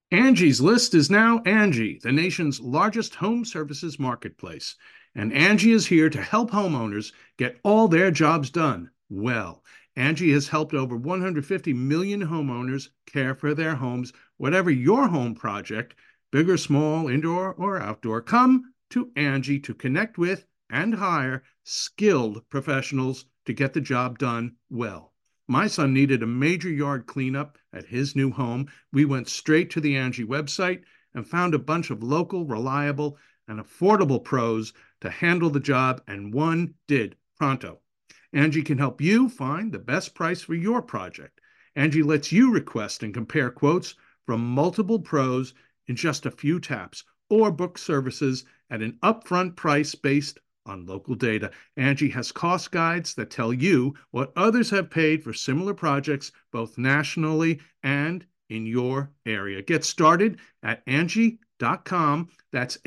Angie's List is now Angie, the nation's largest home services marketplace. And Angie is here to help homeowners get all their jobs done well. Angie has helped over 150 million homeowners care for their homes. Whatever your home project, big or small, indoor or outdoor, come to Angie to connect with and hire skilled professionals to get the job done well. My son needed a major yard cleanup at his new home. We went straight to the Angie website and found a bunch of local, reliable, and affordable pros to handle the job, and one did pronto. Angie can help you find the best price for your project. Angie lets you request and compare quotes from multiple pros in just a few taps, or book services at an upfront price based on local data. Angie has cost guides that tell you what others have paid for similar projects, both nationally and in your area. Get started at Angie.com. That's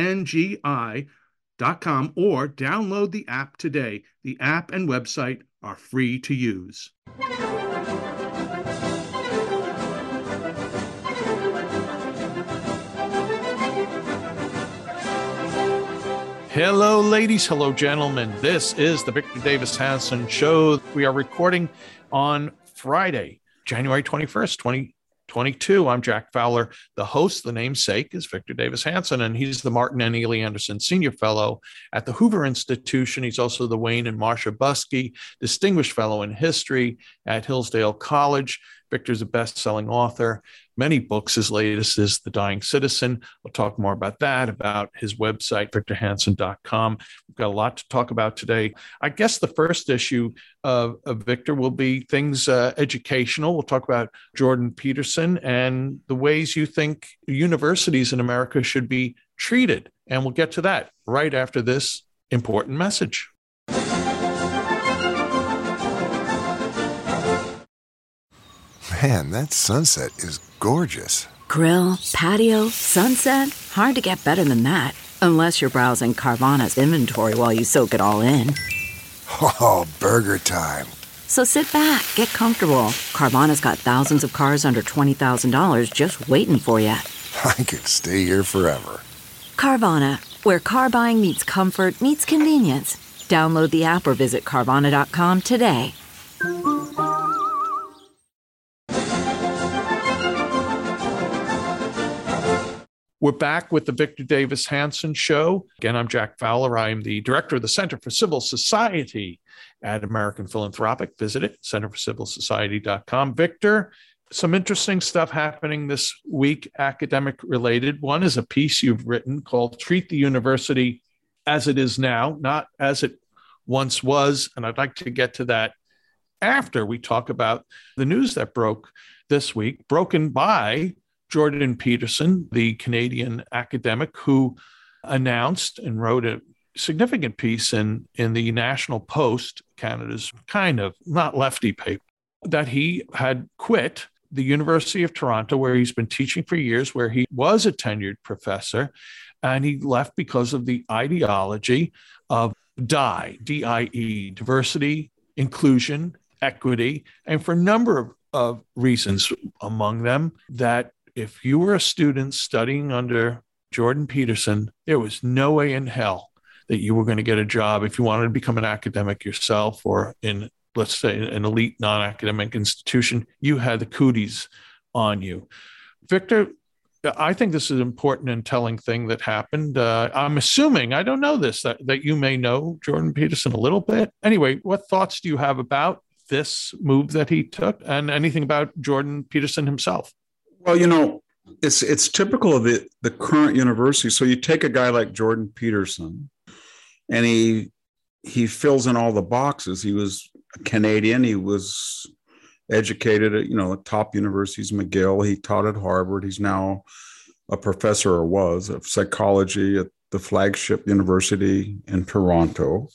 ANGI.com, or download the app today. The app and website are free to use. Hello, ladies. Hello, gentlemen. This is the Victor Davis Hanson Show. We are recording on Friday, January 21st, 2022. I'm Jack Fowler. The host, the namesake, is Victor Davis Hanson, and he's the Martin and Ely Anderson Senior Fellow at the Hoover Institution. He's also the Wayne and Marcia Buskey Distinguished Fellow in History at Hillsdale College. Victor's a best-selling author. Many books. His latest is The Dying Citizen. We'll talk more about that, about his website, victorhanson.com. We've got a lot to talk about today. I guess the first issue of Victor will be things educational. We'll talk about Jordan Peterson and the ways you think universities in America should be treated. And we'll get to that right after this important message. Man, that sunset is gorgeous. Grill, patio, sunset. Hard to get better than that. Unless you're browsing Carvana's inventory while you soak it all in. Oh, burger time. So sit back, get comfortable. Carvana's got thousands of cars under $20,000 just waiting for you. I could stay here forever. Carvana, where car buying meets comfort, meets convenience. Download the app or visit Carvana.com today. We're back with the Victor Davis Hanson Show. Again, I'm Jack Fowler. I'm the director of the Center for Civil Society at American Philanthropic. Visit it, centerforcivilsociety.com. Victor, some interesting stuff happening this week, academic related. One is a piece you've written called Treat the University as It Is Now, Not As It Once Was. And I'd like to get to that after we talk about the news that broke this week, broken by Jordan Peterson, the Canadian academic who announced and wrote a significant piece in the National Post, Canada's kind of not lefty paper, that he had quit the University of Toronto, where he's been teaching for years, where he was a tenured professor, and he left because of the ideology of DIE, D-I-E, diversity, inclusion, equity, and for a number of reasons, among them that if you were a student studying under Jordan Peterson, there was no way in hell that you were going to get a job if you wanted to become an academic yourself or in, let's say, an elite non-academic institution. You had the cooties on you. Victor, I think this is an important and telling thing that happened. I'm assuming, I don't know this, that you may know Jordan Peterson a little bit. Anyway, what thoughts do you have about this move that he took and anything about Jordan Peterson himself? Well, it's typical of the current university. So you take a guy like Jordan Peterson, and he fills in all the boxes. He was a Canadian. He was educated at top universities, McGill. He taught at Harvard. He's now a professor, or was, of psychology at the flagship university in Toronto.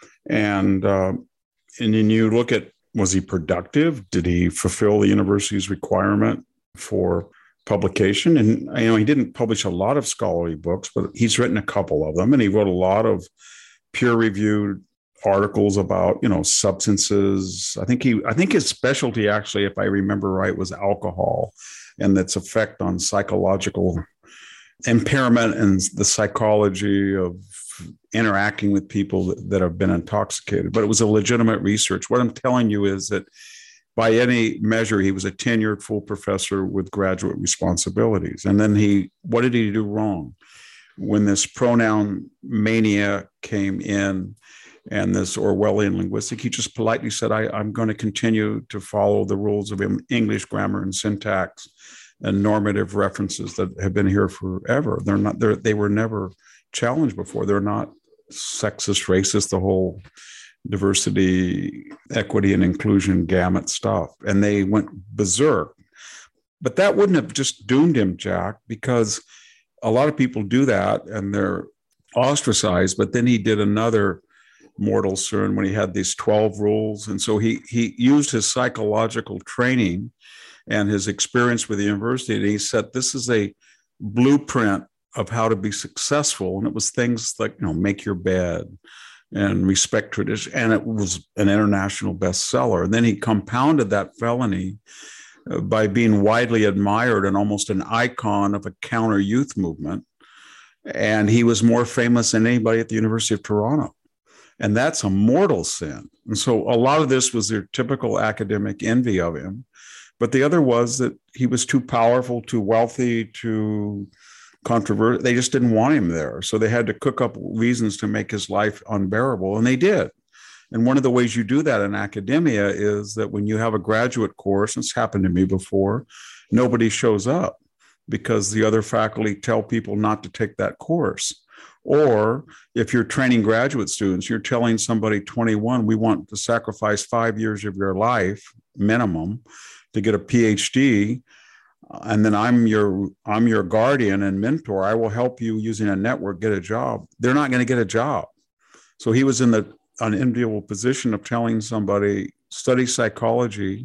And then you look at, was he productive? Did he fulfill the university's requirement for publication? And he didn't publish a lot of scholarly books, but he's written a couple of them, and he wrote a lot of peer-reviewed articles about substances. I think his specialty, actually, if I remember right, was alcohol. and its effect on psychological impairment and the psychology of interacting with people that have been intoxicated. But it was a legitimate research. What I'm telling you is that by any measure, he was a tenured full professor with graduate responsibilities. And then what did he do wrong? When this pronoun mania came in and this Orwellian linguistic, he just politely said, I'm going to continue to follow the rules of English grammar and syntax and normative references that have been here forever. They were never challenged before. They're not sexist, racist, the whole diversity, equity, and inclusion gamut stuff. And they went berserk. But that wouldn't have just doomed him, Jack, because a lot of people do that and they're ostracized. But then he did another mortal sin when he had these 12 rules. And so he used his psychological training and his experience with the university. And he said, this is a blueprint of how to be successful. And it was things like, make your bed and respect tradition. And it was an international bestseller. And then he compounded that felony by being widely admired and almost an icon of a counter youth movement. And he was more famous than anybody at the University of Toronto. And that's a mortal sin. And so a lot of this was their typical academic envy of him. But the other was that he was too powerful, too wealthy, too controversial. They just didn't want him there. So they had to cook up reasons to make his life unbearable. And they did. And one of the ways you do that in academia is that when you have a graduate course, it's happened to me before, nobody shows up because the other faculty tell people not to take that course. Or if you're training graduate students, you're telling somebody 21, we want to sacrifice 5 years of your life minimum to get a PhD. And then I'm your guardian and mentor. I will help you using a network get a job. They're not going to get a job. So he was in the unenviable position of telling somebody, study psychology,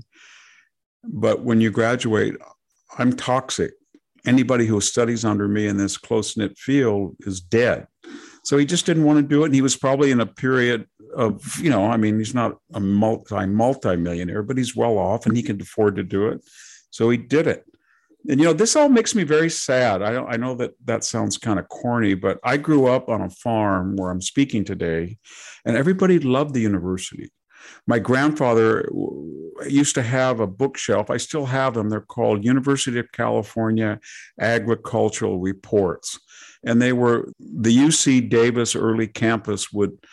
but when you graduate, I'm toxic. Anybody who studies under me in this close-knit field is dead. So he just didn't want to do it. And he was probably in a period of, he's not a multi-millionaire, but he's well off and he can afford to do it. So he did it. And, this all makes me very sad. I know that sounds kind of corny, but I grew up on a farm where I'm speaking today, and everybody loved the university. My grandfather used to have a bookshelf. I still have them. They're called University of California Agricultural Reports. And they were the UC Davis early campus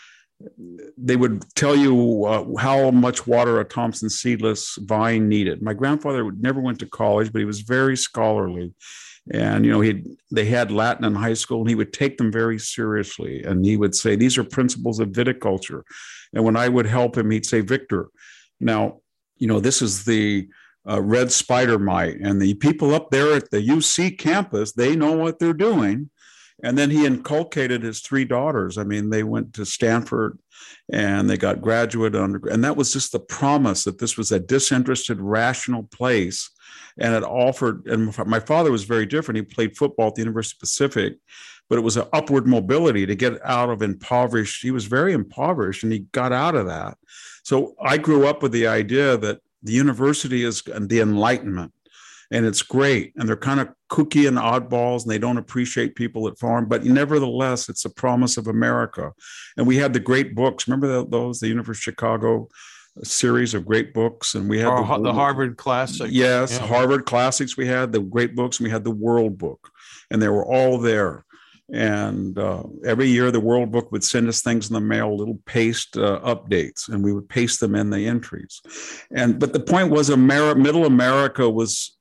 they would tell you how much water a Thompson seedless vine needed. My grandfather never went to college, but he was very scholarly. And, they had Latin in high school, and he would take them very seriously. And he would say, these are principles of viticulture. And when I would help him, he'd say, Victor, now, this is the red spider mite. And the people up there at the UC campus, they know what they're doing. And then he inculcated his 3 daughters. I mean, they went to Stanford and they got graduate undergrad. And that was just the promise that this was a disinterested, rational place. And it offered, and my father was very different. He played football at the University of Pacific, but it was an upward mobility to get out of impoverished. He was very impoverished and he got out of that. So I grew up with the idea that the university is the Enlightenment. And it's great. And they're kind of kooky and oddballs, and they don't appreciate people at farm. But nevertheless, it's a promise of America. And we had the great books. Remember those, the University of Chicago series of great books? And we had the Harvard Classics. Yes, yeah. Harvard Classics. We had the great books, and we had the World Book. And they were all there. And every year, the World Book would send us things in the mail, little paste updates, and we would paste them in the entries. But the point was, Middle America was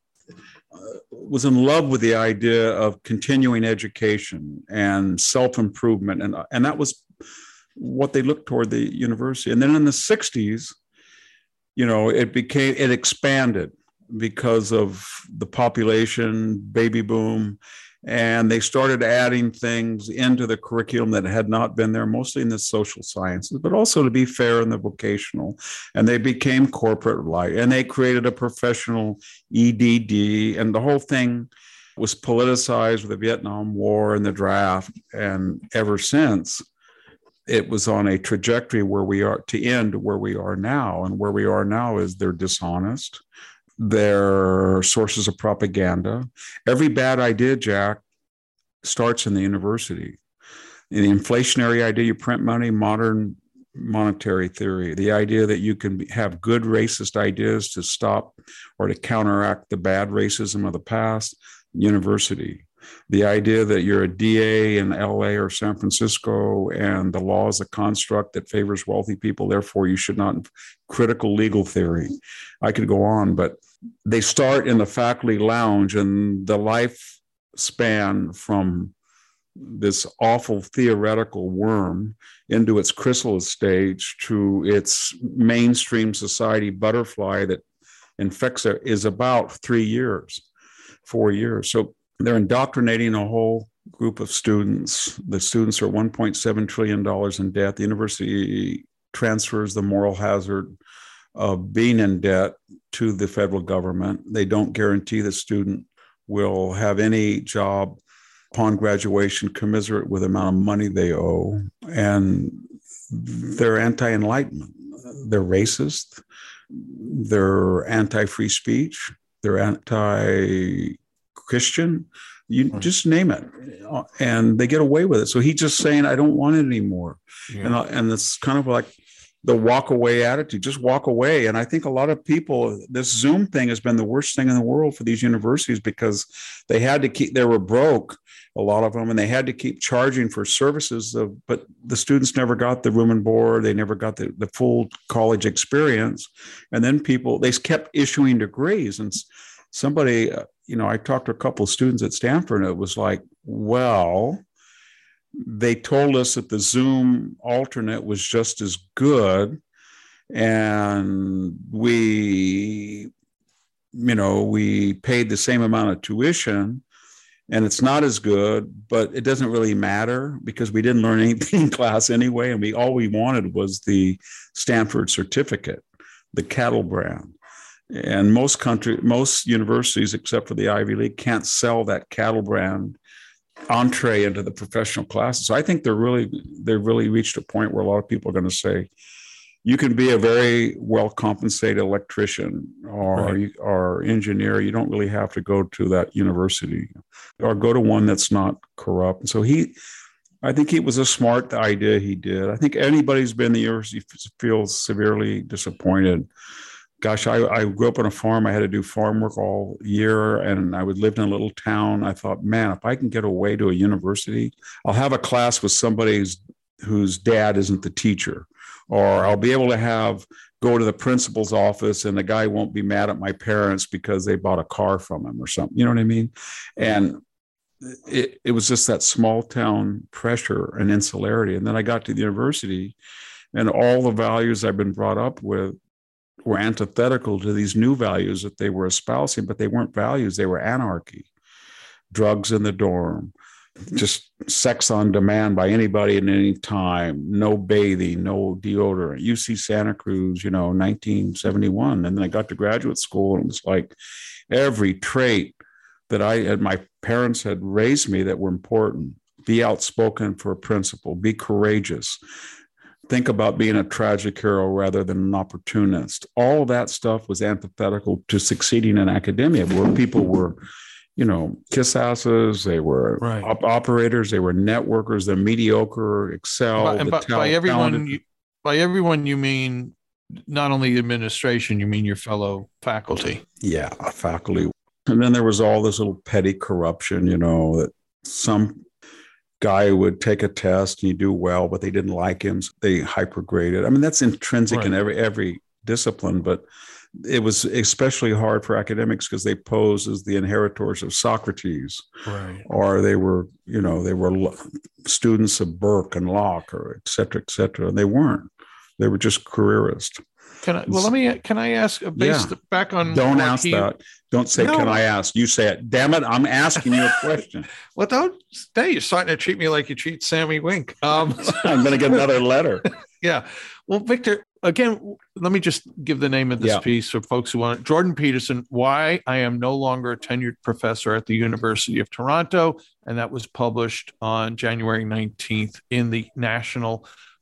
in love with the idea of continuing education and self-improvement. And that was what they looked toward the university. And then in the 60s, it expanded because of the population, baby boom. And they started adding things into the curriculum that had not been there, mostly in the social sciences, but also, to be fair, in the vocational. And they became corporate-like, and they created a professional EDD, and the whole thing was politicized with the Vietnam War and the draft. And ever since, it was on a trajectory where we are to end where we are now. And where we are now is they're dishonest. They're sources of propaganda. Every bad idea, Jack, starts in the university. In the inflationary idea, you print money, modern monetary theory, the idea that you can have good racist ideas to stop or to counteract the bad racism of the past, university. The idea that you're a DA in LA or San Francisco and the law is a construct that favors wealthy people, therefore you should not, critical legal theory. I could go on, but they start in the faculty lounge, and the lifespan from this awful theoretical worm into its chrysalis stage to its mainstream society butterfly that infects it is about 3 years, 4 years. So they're indoctrinating a whole group of students. The students are $1.7 trillion in debt. The university transfers the moral hazard of being in debt to the federal government. They don't guarantee the student will have any job upon graduation commensurate with the amount of money they owe. And they're anti-enlightenment. They're racist. They're anti-free speech. They're anti-Christian. You just name it. And they get away with it. So he's just saying, I don't want it anymore. Yeah. And it's kind of like the walk away attitude, just walk away. And I think a lot of people, this Zoom thing has been the worst thing in the world for these universities because they were broke, a lot of them, and they had to keep charging for services. But the students never got the room and board. They never got the full college experience. And then they kept issuing degrees. And somebody, I talked to a couple of students at Stanford, and it was like, well, they told us that the Zoom alternate was just as good. And we paid the same amount of tuition and it's not as good, but it doesn't really matter because we didn't learn anything in class anyway. And all we wanted was the Stanford certificate, the cattle brand. And most universities, except for the Ivy League, can't sell that cattle brand entree into the professional classes. So I think they've really reached a point where a lot of people are going to say, you can be a very well compensated electrician or engineer. You don't really have to go to that university or go to one that's not corrupt. So I think it was a smart idea he did. I think anybody who's been in the university feels severely disappointed. Gosh, I grew up on a farm. I had to do farm work all year, and I lived in a little town. I thought, man, if I can get away to a university, I'll have a class with somebody whose dad isn't the teacher, or I'll be able to go to the principal's office, and the guy won't be mad at my parents because they bought a car from him or something. You know what I mean? And it was just that small town pressure and insularity. And then I got to the university, and all the values I've been brought up with were antithetical to these new values that they were espousing, but they weren't values. They were anarchy, drugs in the dorm, just sex on demand by anybody at any time, no bathing, no deodorant. UC Santa Cruz, 1971. And then I got to graduate school, and it was like every trait that my parents had raised me that were important. Be outspoken for a principle, be courageous. Think about being a tragic hero rather than an opportunist. All of that stuff was antithetical to succeeding in academia, where people were, kiss asses, they were operators, they were networkers, they're mediocre, excel. And by everyone, you mean not only administration, you mean your fellow faculty. Yeah, faculty. And then there was all this little petty corruption, that some guy would take a test and you do well, but they didn't like him, so they hypergraded. I mean, that's intrinsic in every discipline, but it was especially hard for academics because they posed as the inheritors of Socrates, or they were students of Burke and Locke, or et cetera, et cetera. And they weren't. They were just careerists. Can I ask back on? Don't ask that. Don't say, no. Can I ask? You say it. Damn it. I'm asking you a question. Well, you're starting to treat me like you treat Sammy Wink. I'm going to get another letter. Yeah. Well, Victor, again, let me just give the name of this piece for folks who want it. Jordan Peterson, Why I Am No Longer a Tenured Professor at the University of Toronto. And that was published on January 19th in the National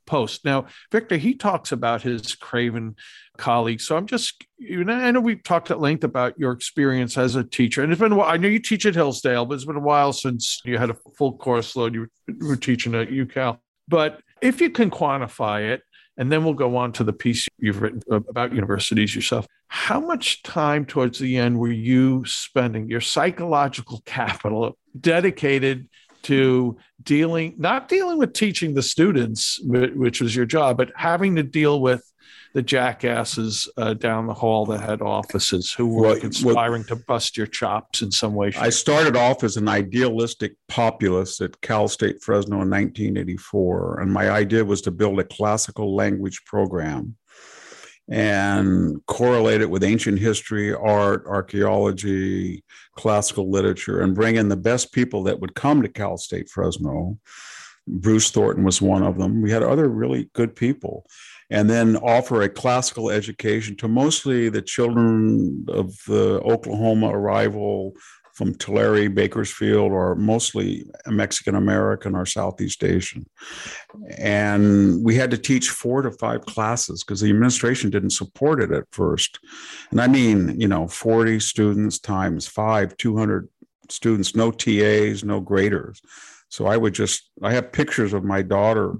Post. Now, Victor, he talks about his Craven colleagues. So I know we've talked at length about your experience as a teacher. And it's been a while. I know you teach at Hillsdale, but it's been a while since you had a full course load. You were teaching at UCal. But if you can quantify it, and then we'll go on to the piece you've written about universities yourself. How much time towards the end were you spending, your psychological capital, dedicated to not dealing with teaching the students, which was your job, but having to deal with the jackasses down the hall that had offices who were conspiring to bust your chops in some way? I started off as an idealistic populist at Cal State Fresno in 1984. And my idea was to build a classical language program and correlate it with ancient history, art, archaeology, classical literature, and bring in the best people that would come to Cal State Fresno. Bruce Thornton was one of them. We had other really good people. And then offer a classical education to mostly the children of the Oklahoma arrival from Tulare, Bakersfield, or mostly Mexican-American or Southeast Asian. And we had to teach 4 to 5 classes because the administration didn't support it at first. And I mean, 40 students times 5, 200 students, no TAs, no graders. So I have pictures of my daughter,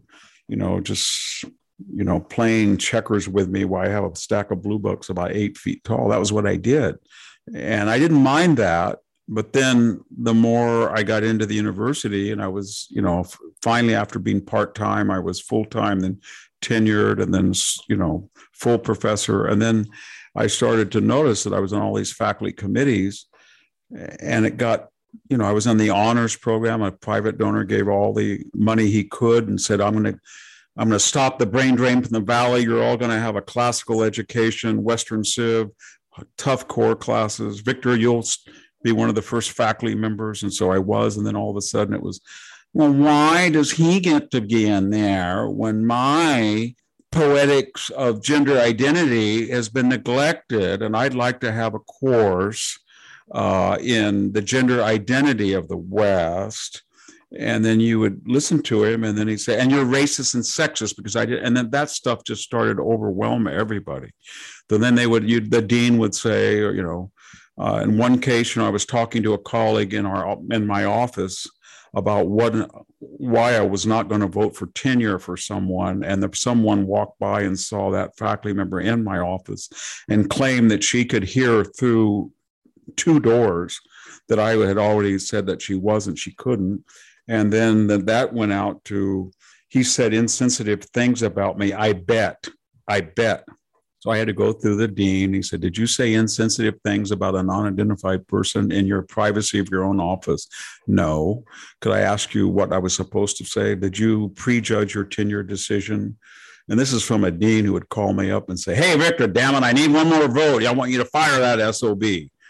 playing checkers with me while I have a stack of blue books about 8 feet tall. That was what I did. And I didn't mind that. But then the more I got into the university and I was, finally after being part-time, I was full-time, then tenured, and then, full professor. And then I started to notice that I was on all these faculty committees, and it got, I was on the honors program. A private donor gave all the money he could and said, I'm going to stop the brain drain from the valley. You're all going to have a classical education, Western Civ, tough core classes. Victor, you'll be one of the first faculty members. And so I was. And then all of a sudden it was, well, why does he get to be in there when my poetics of gender identity has been neglected? And I'd like to have a course in the gender identity of the West. And then you would listen to him, and then he'd say, and you're racist and sexist because I did. And then that stuff just started to overwhelm everybody. So then the dean would say, in one case, I was talking to a colleague in my office about why I was not going to vote for tenure for someone. And someone walked by and saw that faculty member in my office and claimed that she could hear through 2 doors that I had already said that she couldn't. And then that went out to, he said insensitive things about me. I bet. So I had to go through the dean. He said, did you say insensitive things about a non-identified person in your privacy of your own office? No. Could I ask you what I was supposed to say? Did you prejudge your tenure decision? And this is from a dean who would call me up and say, hey, Victor, damn it, I need one more vote. I want you to fire that SOB,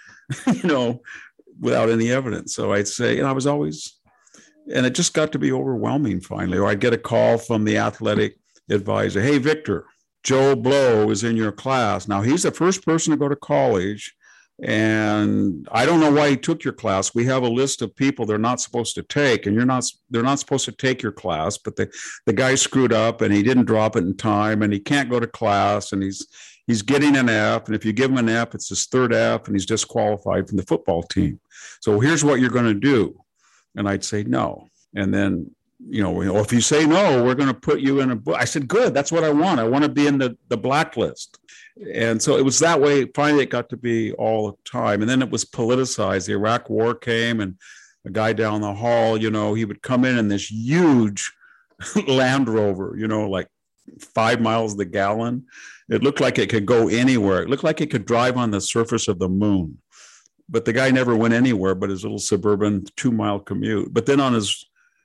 without any evidence. So I'd say, I was always, and it just got to be overwhelming finally. Or I'd get a call from the athletic advisor. Hey, Victor, Joe Blow is in your class. Now, he's the first person to go to college, and I don't know why he took your class. We have a list of people they're not supposed to take, and they're not supposed to take your class, but the guy screwed up, and he didn't drop it in time, and he can't go to class, and he's getting an F, and if you give him an F, it's his 3rd F, and he's disqualified from the football team. So here's what you're going to do. And I'd say no. And then, if you say no, we're going to put you in a book. I said, good, that's what I want. I want to be in the blacklist. And so it was that way. Finally, it got to be all the time. And then it was politicized. The Iraq War came, and a guy down the hall, he would come in this huge Land Rover, like 5 miles the gallon. It looked like it could go anywhere. It looked like it could drive on the surface of the moon. But the guy never went anywhere but his little suburban 2-mile commute. But then on his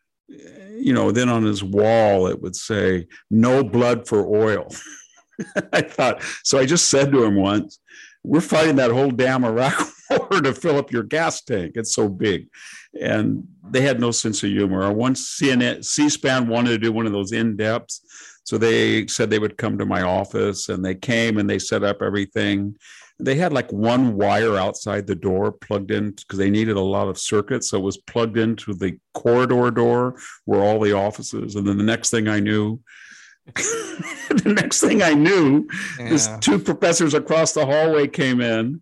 wall, it would say, no blood for oil. I thought, so I just said to him once, we're fighting that whole damn Iraq war to fill up your gas tank. It's so big. And they had no sense of humor. Once C-SPAN wanted to do one of those in-depths. So they said they would come to my office, and they came and they set up everything. They had like one wire outside the door plugged in because they needed a lot of circuits. So it was plugged into the corridor door where all the offices. And then the next thing I knew, The next thing I knew, these two professors across the hallway came in,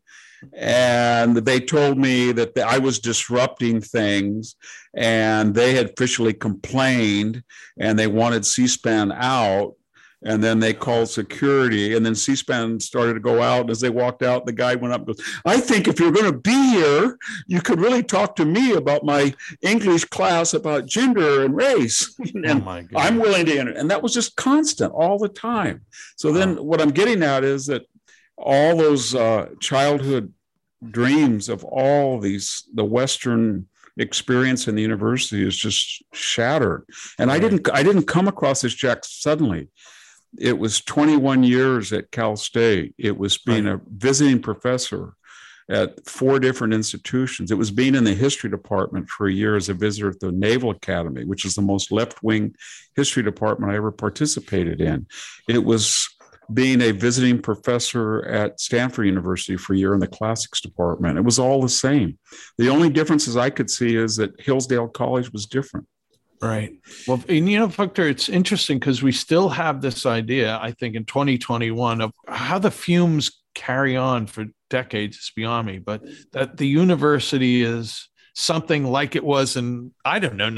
and they told me that I was disrupting things, and they had officially complained, and they wanted C-SPAN out. And then they called security, and then C-SPAN started to go out. And as they walked out, the guy went up and goes, I think if you're going to be here, you could really talk to me about my English class about gender and race. And I'm willing to enter. And that was just constant all the time. So then what I'm getting at is that all those childhood dreams of all these, the Western experience in the university is just shattered. And I didn't come across this, Jack, suddenly. It was 21 years at Cal State. It was being a visiting professor at 4 different institutions. It was being in the history department for a year as a visitor at the Naval Academy, which is the most left-wing history department I ever participated in. It was being a visiting professor at Stanford University for a year in the classics department. It was all the same. The only differences I could see is that Hillsdale College was different. Right. Well, and Victor, it's interesting because we still have this idea, I think, in 2021 of how the fumes carry on for decades. It's beyond me, but that the university is something like it was in, I don't know,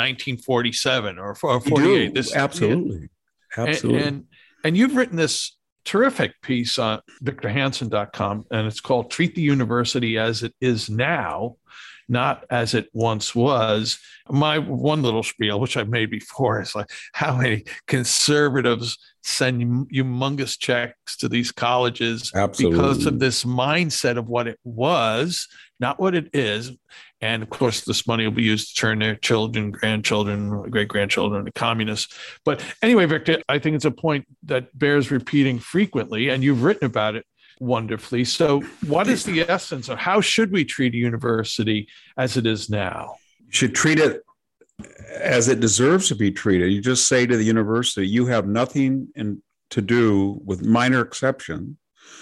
1947 or 48. Absolutely. Absolutely. And you've written this terrific piece on victorhanson.com, and it's called Treat the University as It Is Now, Not As It Once Was. My one little spiel, which I've made before, is like how many conservatives send humongous checks to these colleges because of this mindset of what it was, not what it is. And of course, this money will be used to turn their children, grandchildren, great-grandchildren into communists. But anyway, Victor, I think it's a point that bears repeating frequently, and you've written about it wonderfully. So what is the essence of how should we treat a university as it is now? You should treat it as it deserves to be treated. You just say to the university, you have nothing to do with minor exception.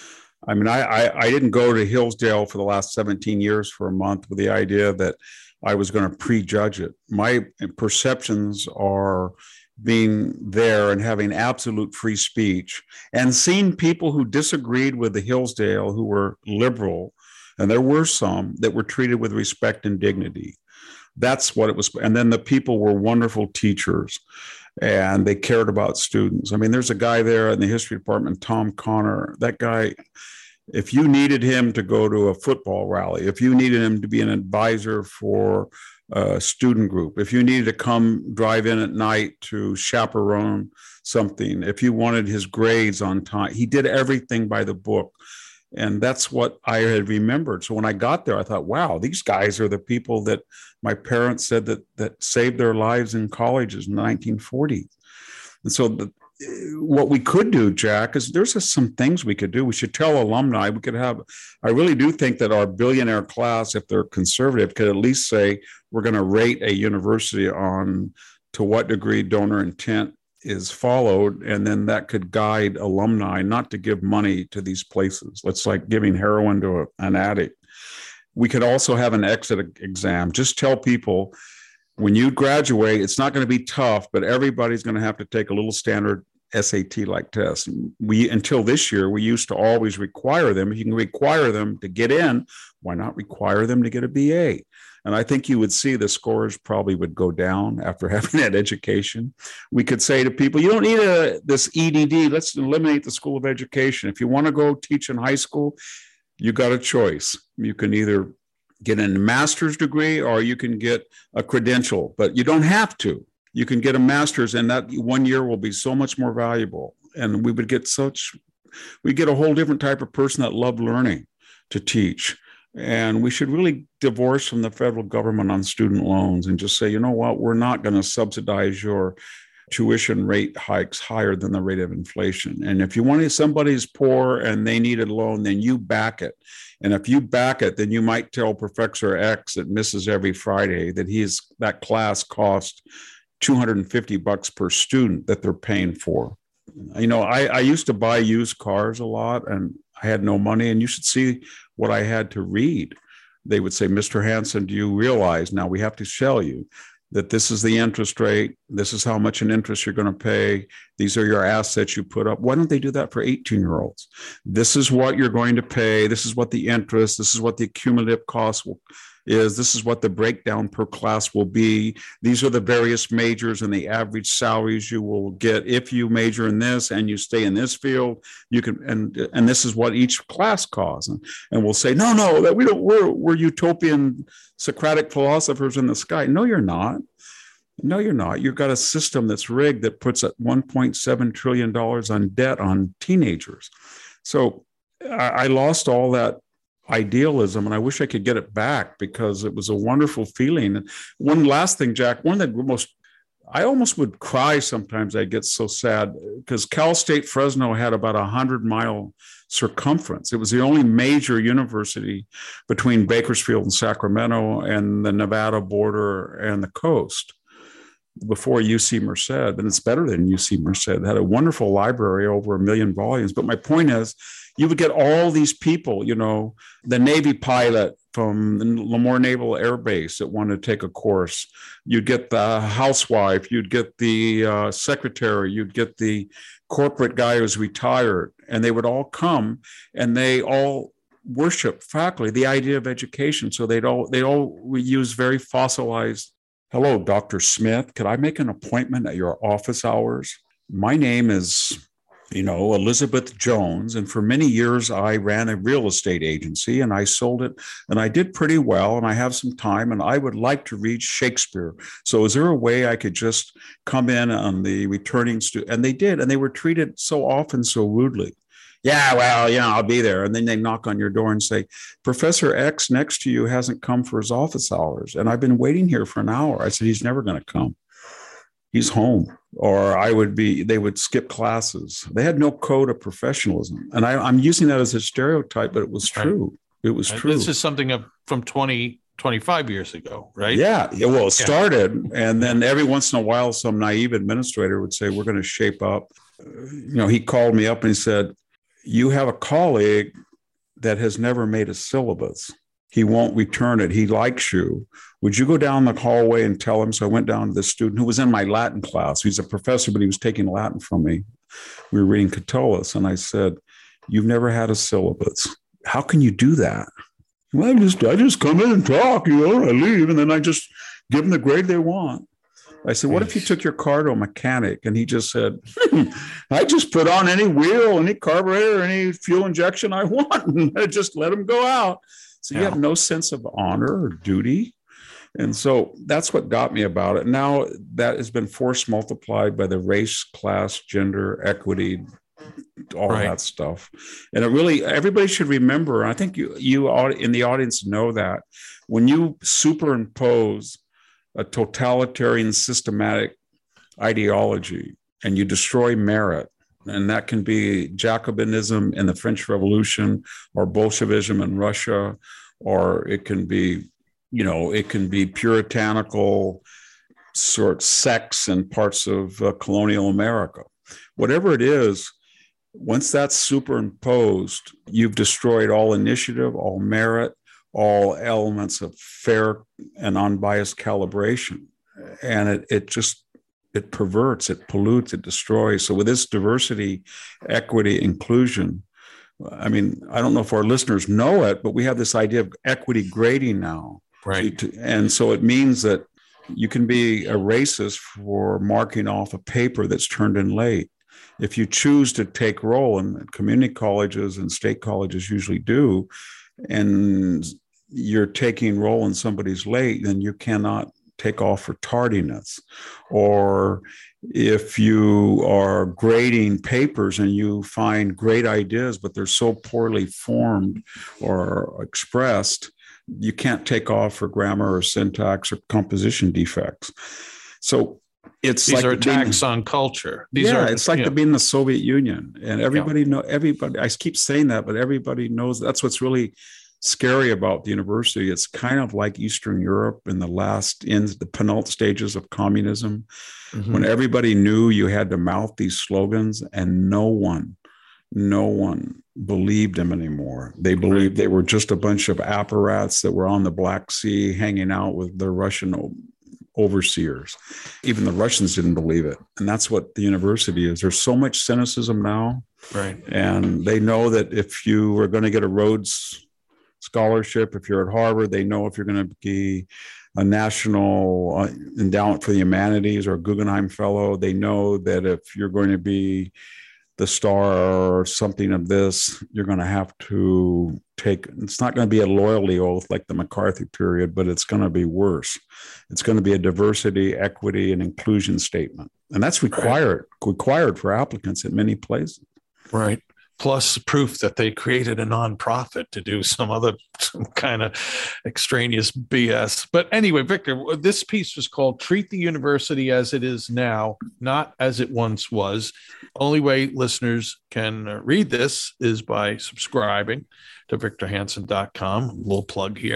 I mean, I didn't go to Hillsdale for the last 17 years for a month with the idea that I was going to prejudge it. My perceptions are being there and having absolute free speech and seeing people who disagreed with the Hillsdale, who were liberal, and there were some that were treated with respect and dignity. That's what it was. And then the people were wonderful teachers and they cared about students. I mean, there's a guy there in the history department, Tom Connor. That guy, if you needed him to go to a football rally, if you needed him to be an advisor for a student group, if you needed to come drive in at night to chaperone something, if you wanted his grades on time, he did everything by the book. And that's what I had remembered. So when I got there, I thought, wow, these guys are the people that my parents said that saved their lives in colleges in the 1940s. And so what we could do, Jack, is there's just some things we could do. We should tell alumni. We could have, I really do think that our billionaire class, if they're conservative, could at least say, we're going to rate a university on to what degree donor intent is followed, and then that could guide alumni not to give money to these places. It's like giving heroin to an addict. We could also have an exit exam. Just tell people when you graduate, it's not going to be tough, but everybody's going to have to take a little standard SAT-like test. Until this year, we used to always require them. If you can require them to get in, why not require them to get a BA? And I think you would see the scores probably would go down after having that education. We could say to people, you don't need this EDD. Let's eliminate the School of Education. If you want to go teach in high school, you got a choice. You can either get a master's degree or you can get a credential, but you don't have to. You can get a master's, and that 1 year will be so much more valuable. And we get a whole different type of person that loved learning to teach. And we should really divorce from the federal government on student loans and just say, you know what, we're not going to subsidize your tuition rate hikes higher than the rate of inflation. And if you want somebody's poor and they need a loan, then you back it. And if you back it, then you might tell Professor X that misses every Friday that that class cost $250 per student that they're paying for. You know, I used to buy used cars a lot and I had no money, and you should see what I had to read. They would say, Mr. Hanson, do you realize now we have to sell you? that this is the interest rate. This is how much in interest you're going to pay. These are your assets you put up. Why don't they do that for 18-year-olds? This is what you're going to pay. This is what the interest, this is what the cumulative cost is. This is what the breakdown per class will be. These are the various majors and the average salaries you will get if you major in this and you stay in this field. You can, and this is what each class costs. And we'll say, no, that we don't. We're utopian Socratic philosophers in the sky. No, you're not. No, you're not. You've got a system that's rigged that puts $1.7 trillion on debt on teenagers. So I lost all that idealism, and I wish I could get it back because it was a wonderful feeling. One last thing, Jack, I almost would cry sometimes. I get so sad because Cal State Fresno had about 100-mile circumference. It was the only major university between Bakersfield and Sacramento and the Nevada border and the coast before UC Merced. And it's better than UC Merced. It had a wonderful library, over 1 million volumes. But my point is, you would get all these people, the Navy pilot from the Lemoore Naval Air Base that wanted to take a course. You'd get the housewife, you'd get the secretary, you'd get the corporate guy who's retired, and they would all come and they all worship faculty, the idea of education. So they'd all use very fossilized, hello, Dr. Smith, could I make an appointment at your office hours? My name is Elizabeth Jones. And for many years, I ran a real estate agency and I sold it and I did pretty well. And I have some time and I would like to read Shakespeare. So is there a way I could just come in on the returning student? And they did. And they were treated so often so rudely. Yeah, well, I'll be there. And then they knock on your door and say, Professor X next to you hasn't come for his office hours. And I've been waiting here for an hour. I said, he's never going to come. He's home. Or they would skip classes. They had no code of professionalism. And I'm using that as a stereotype, but it was true. Right. It was true. This is something from 25 years ago, right? Yeah. Well, it started. And then every once in a while, some naive administrator would say, we're going to shape up. He called me up and he said, you have a colleague that has never made a syllabus. He won't return it. He likes you. Would you go down the hallway and tell him? So I went down to the student who was in my Latin class. He's a professor, but he was taking Latin from me. We were reading Catullus. And I said, you've never had a syllabus. How can you do that? Well, I just come in and talk, I leave, and then I just give them the grade they want. I said, what if you took your car to a mechanic? And he just said, I just put on any wheel, any carburetor, any fuel injection I want, and I just let them go out. So you have no sense of honor or duty. And so that's what got me about it. Now that has been force multiplied by the race, class, gender, equity, all that stuff. And it really, everybody should remember, and I think you in the audience know that, when you superimpose a totalitarian systematic ideology and you destroy merit, and that can be Jacobinism in the French Revolution or Bolshevism in Russia, or it can be, puritanical sort sects in parts of colonial America. Whatever it is, once that's superimposed, you've destroyed all initiative, all merit, all elements of fair and unbiased calibration. And it perverts, it pollutes, it destroys. So with this diversity, equity, inclusion, I mean, I don't know if our listeners know it, but we have this idea of equity grading now. Right. And so it means that you can be a racist for marking off a paper that's turned in late. If you choose to take roll, and community colleges and state colleges usually do, and you're taking roll and somebody's late, then you cannot take off for tardiness. Or if you are grading papers and you find great ideas, but they're so poorly formed or expressed, you can't take off for grammar or syntax or composition defects. So these are attacks on culture. It's like to be in the Soviet Union, and everybody. I keep saying that, but everybody knows that's what's really scary about the university. It's kind of like Eastern Europe in the penultimate stages of communism, when everybody knew you had to mouth these slogans, and no one believed them anymore. They believed they were just a bunch of apparats that were on the Black Sea hanging out with the Russian overseers. Even the Russians didn't believe it. And that's what the university is. There's so much cynicism now. Right. And they know that if you are going to get a Rhodes Scholarship, if you're at Harvard, they know if you're going to be a National Endowment for the Humanities or a Guggenheim Fellow, they know that if you're going to be the star or something of this, you're going to have to take, it's not going to be a loyalty oath like the McCarthy period, but it's going to be worse. It's going to be a diversity, equity, and inclusion statement. And that's required for applicants at many places. Right. Plus proof that they created a nonprofit to do some kind of extraneous BS. But anyway, Victor, this piece was called Treat the University as It Is Now, Not As It Once Was. Only way listeners can read this is by subscribing to victorhanson.com. A little plug here,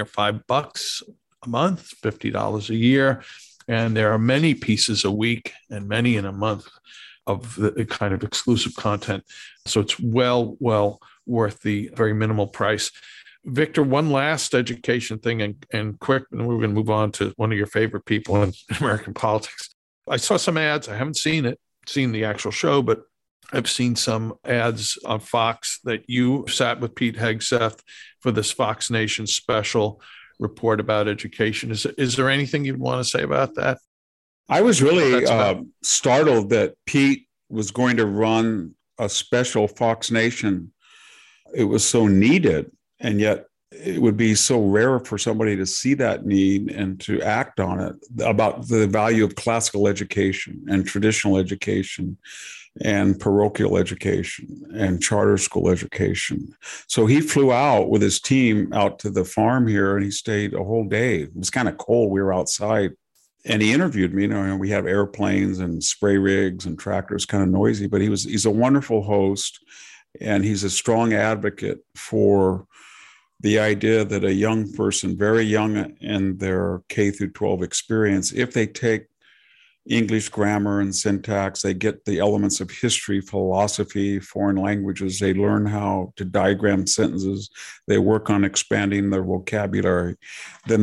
$5 a month, $50 a year. And there are many pieces a week and many in a month of the kind of exclusive content. So it's well worth the very minimal price. Victor, one last education thing and quick, and we're going to move on to one of your favorite people in American politics. I saw some ads. I haven't seen the actual show, but I've seen some ads on Fox that you sat with Pete Hegseth for this Fox Nation special report about education. Is there anything you'd want to say about that? I was really startled that Pete was going to run a special Fox Nation. It was so needed, and yet it would be so rare for somebody to see that need and to act on it, about the value of classical education and traditional education and parochial education and charter school education. So he flew out with his team out to the farm here, and he stayed a whole day. It was kind of cold. We were outside. And he interviewed me, we have airplanes and spray rigs and tractors, kind of noisy, but he's a wonderful host, and he's a strong advocate for the idea that a young person, very young in their K through 12 experience, if they take English grammar and syntax, they get the elements of history, philosophy, foreign languages, they learn how to diagram sentences, they work on expanding their vocabulary, then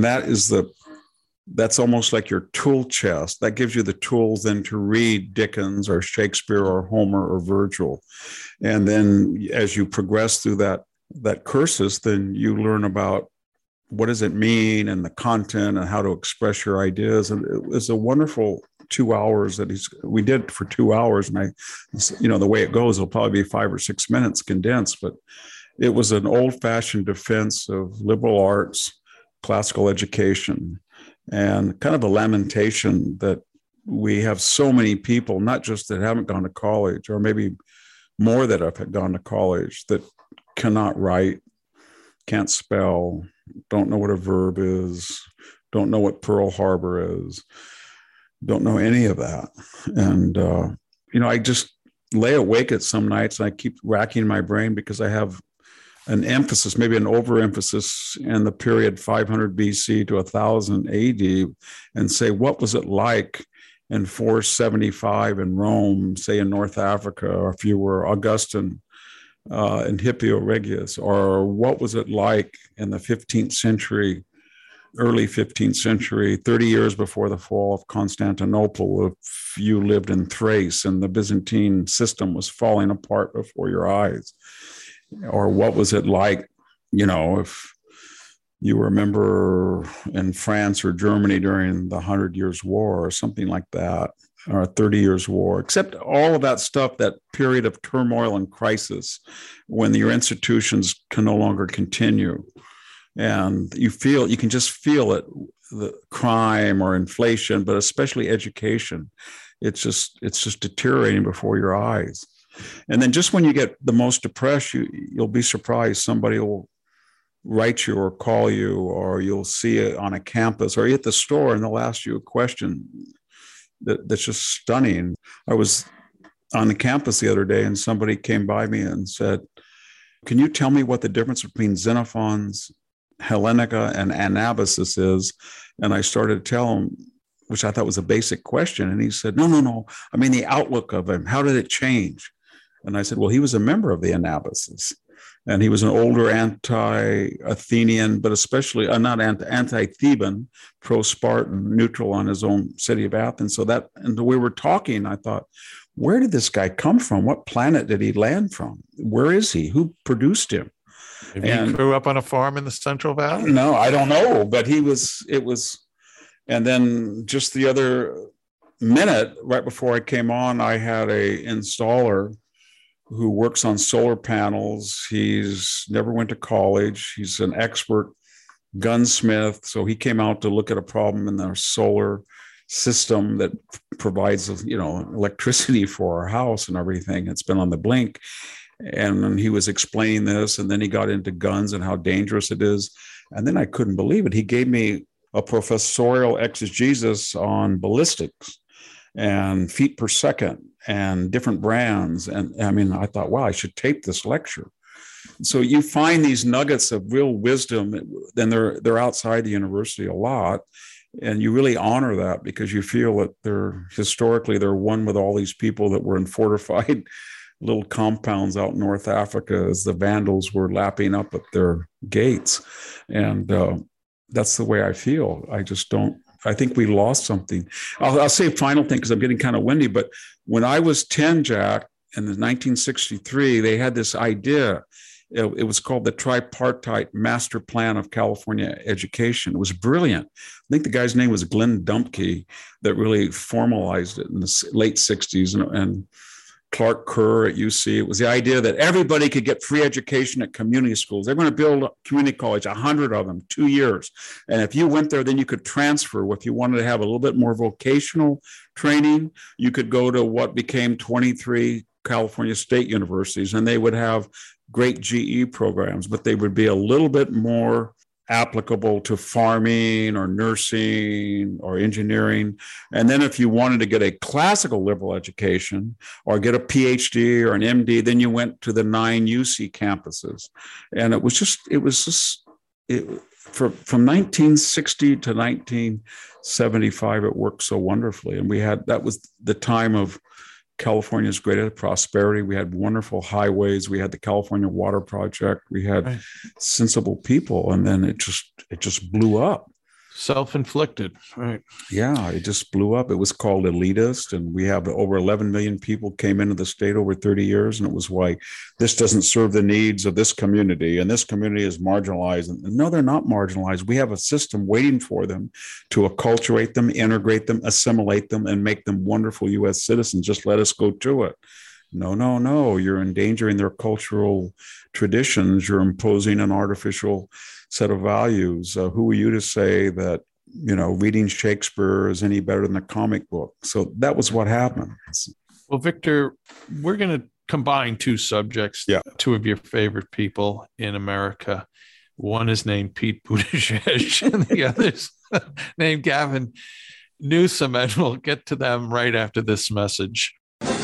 that's almost like your tool chest. That gives you the tools then to read Dickens or Shakespeare or Homer or Virgil. And then as you progress through that cursus, then you learn about what does it mean and the content and how to express your ideas. And it was a wonderful 2 hours that we did for 2 hours. And the way it goes, it'll probably be 5 or 6 minutes condensed, but it was an old-fashioned defense of liberal arts, classical education, and kind of a lamentation that we have so many people, not just that haven't gone to college, or maybe more that have gone to college, that cannot write, can't spell, don't know what a verb is, don't know what Pearl Harbor is, don't know any of that. And, I just lay awake at some nights and I keep racking my brain because I have an emphasis, maybe an overemphasis in the period 500 BC to 1000 AD, and say, what was it like in 475 in Rome, say in North Africa, or if you were Augustine in Hippio Regius, or what was it like in the 15th century, early 15th century, 30 years before the fall of Constantinople, if you lived in Thrace and the Byzantine system was falling apart before your eyes? Or what was it like, if you remember in France or Germany during the 100 Years' War or something like that, or 30 Years' War, except all of that stuff, that period of turmoil and crisis when your institutions can no longer continue. And you can just feel it, the crime or inflation, but especially education. It's just deteriorating before your eyes. And then just when you get the most depressed, you'll be surprised somebody will write you or call you, or you'll see it on a campus or at the store and they'll ask you a question that's just stunning. I was on the campus the other day and somebody came by me and said, can you tell me what the difference between Xenophon's Hellenica and Anabasis is? And I started to tell him, which I thought was a basic question. And he said, no. I mean, the outlook of him, how did it change? And I said, well, he was a member of the Anabasis. And he was an older anti-Athenian, but especially not anti-Theban, pro-Spartan, neutral on his own city of Athens. So that, and we were talking, I thought, where did this guy come from? What planet did he land from? Where is he? Who produced him? Maybe he grew up on a farm in the Central Valley? No, I don't know, but it was, and then just the other minute, right before I came on, I had a installer who works on solar panels. He's never went to college. He's an expert gunsmith. So he came out to look at a problem in our solar system that provides, electricity for our house and everything. It's been on the blink. And he was explaining this, and then he got into guns and how dangerous it is. And then I couldn't believe it. He gave me a professorial exegesis on ballistics and feet per second and different brands. And I mean, I thought, wow, I should tape this lecture. So you find these nuggets of real wisdom, then they're outside the university a lot. And you really honor that because you feel that they're one with all these people that were in fortified little compounds out in North Africa as the Vandals were lapping up at their gates. And that's the way I feel. I think we lost something. I'll say a final thing because I'm getting kind of windy, but when I was 10, Jack, in 1963, they had this idea. It was called the Tripartite Master Plan of California Education. It was brilliant. I think the guy's name was Glenn Dumpke that really formalized it in the late 60s. And Clark Kerr at UC. It was the idea that everybody could get free education at community schools. They're going to build a community college, 100 of them, 2 years. And if you went there, then you could transfer. If you wanted to have a little bit more vocational training, you could go to what became 23 California state universities, and they would have great GE programs, but they would be a little bit more applicable to farming or nursing or engineering. And then if you wanted to get a classical liberal education or get a PhD or an MD, then you went to the 9 UC campuses. And from 1960 to 1975, it worked so wonderfully. And that was the time of California's greatest prosperity. We had wonderful highways. We had the California Water Project. We had sensible people, and then it just blew up. Self-inflicted, right? Yeah, it just blew up. It was called elitist, and we have over 11 million people came into the state over 30 years, and it was why this doesn't serve the needs of this community, and this community is marginalized. And no, they're not marginalized. We have a system waiting for them to acculturate them, integrate them, assimilate them, and make them wonderful U.S. citizens. Just let us go to it. No. You're endangering their cultural traditions. You're imposing an artificial set of values. Who are you to say that, reading Shakespeare is any better than a comic book? So that was what happened. Well, Victor, we're going to combine two subjects, two of your favorite people in America. One is named Pete Buttigieg and the other's named Gavin Newsom, and we'll get to them right after this message.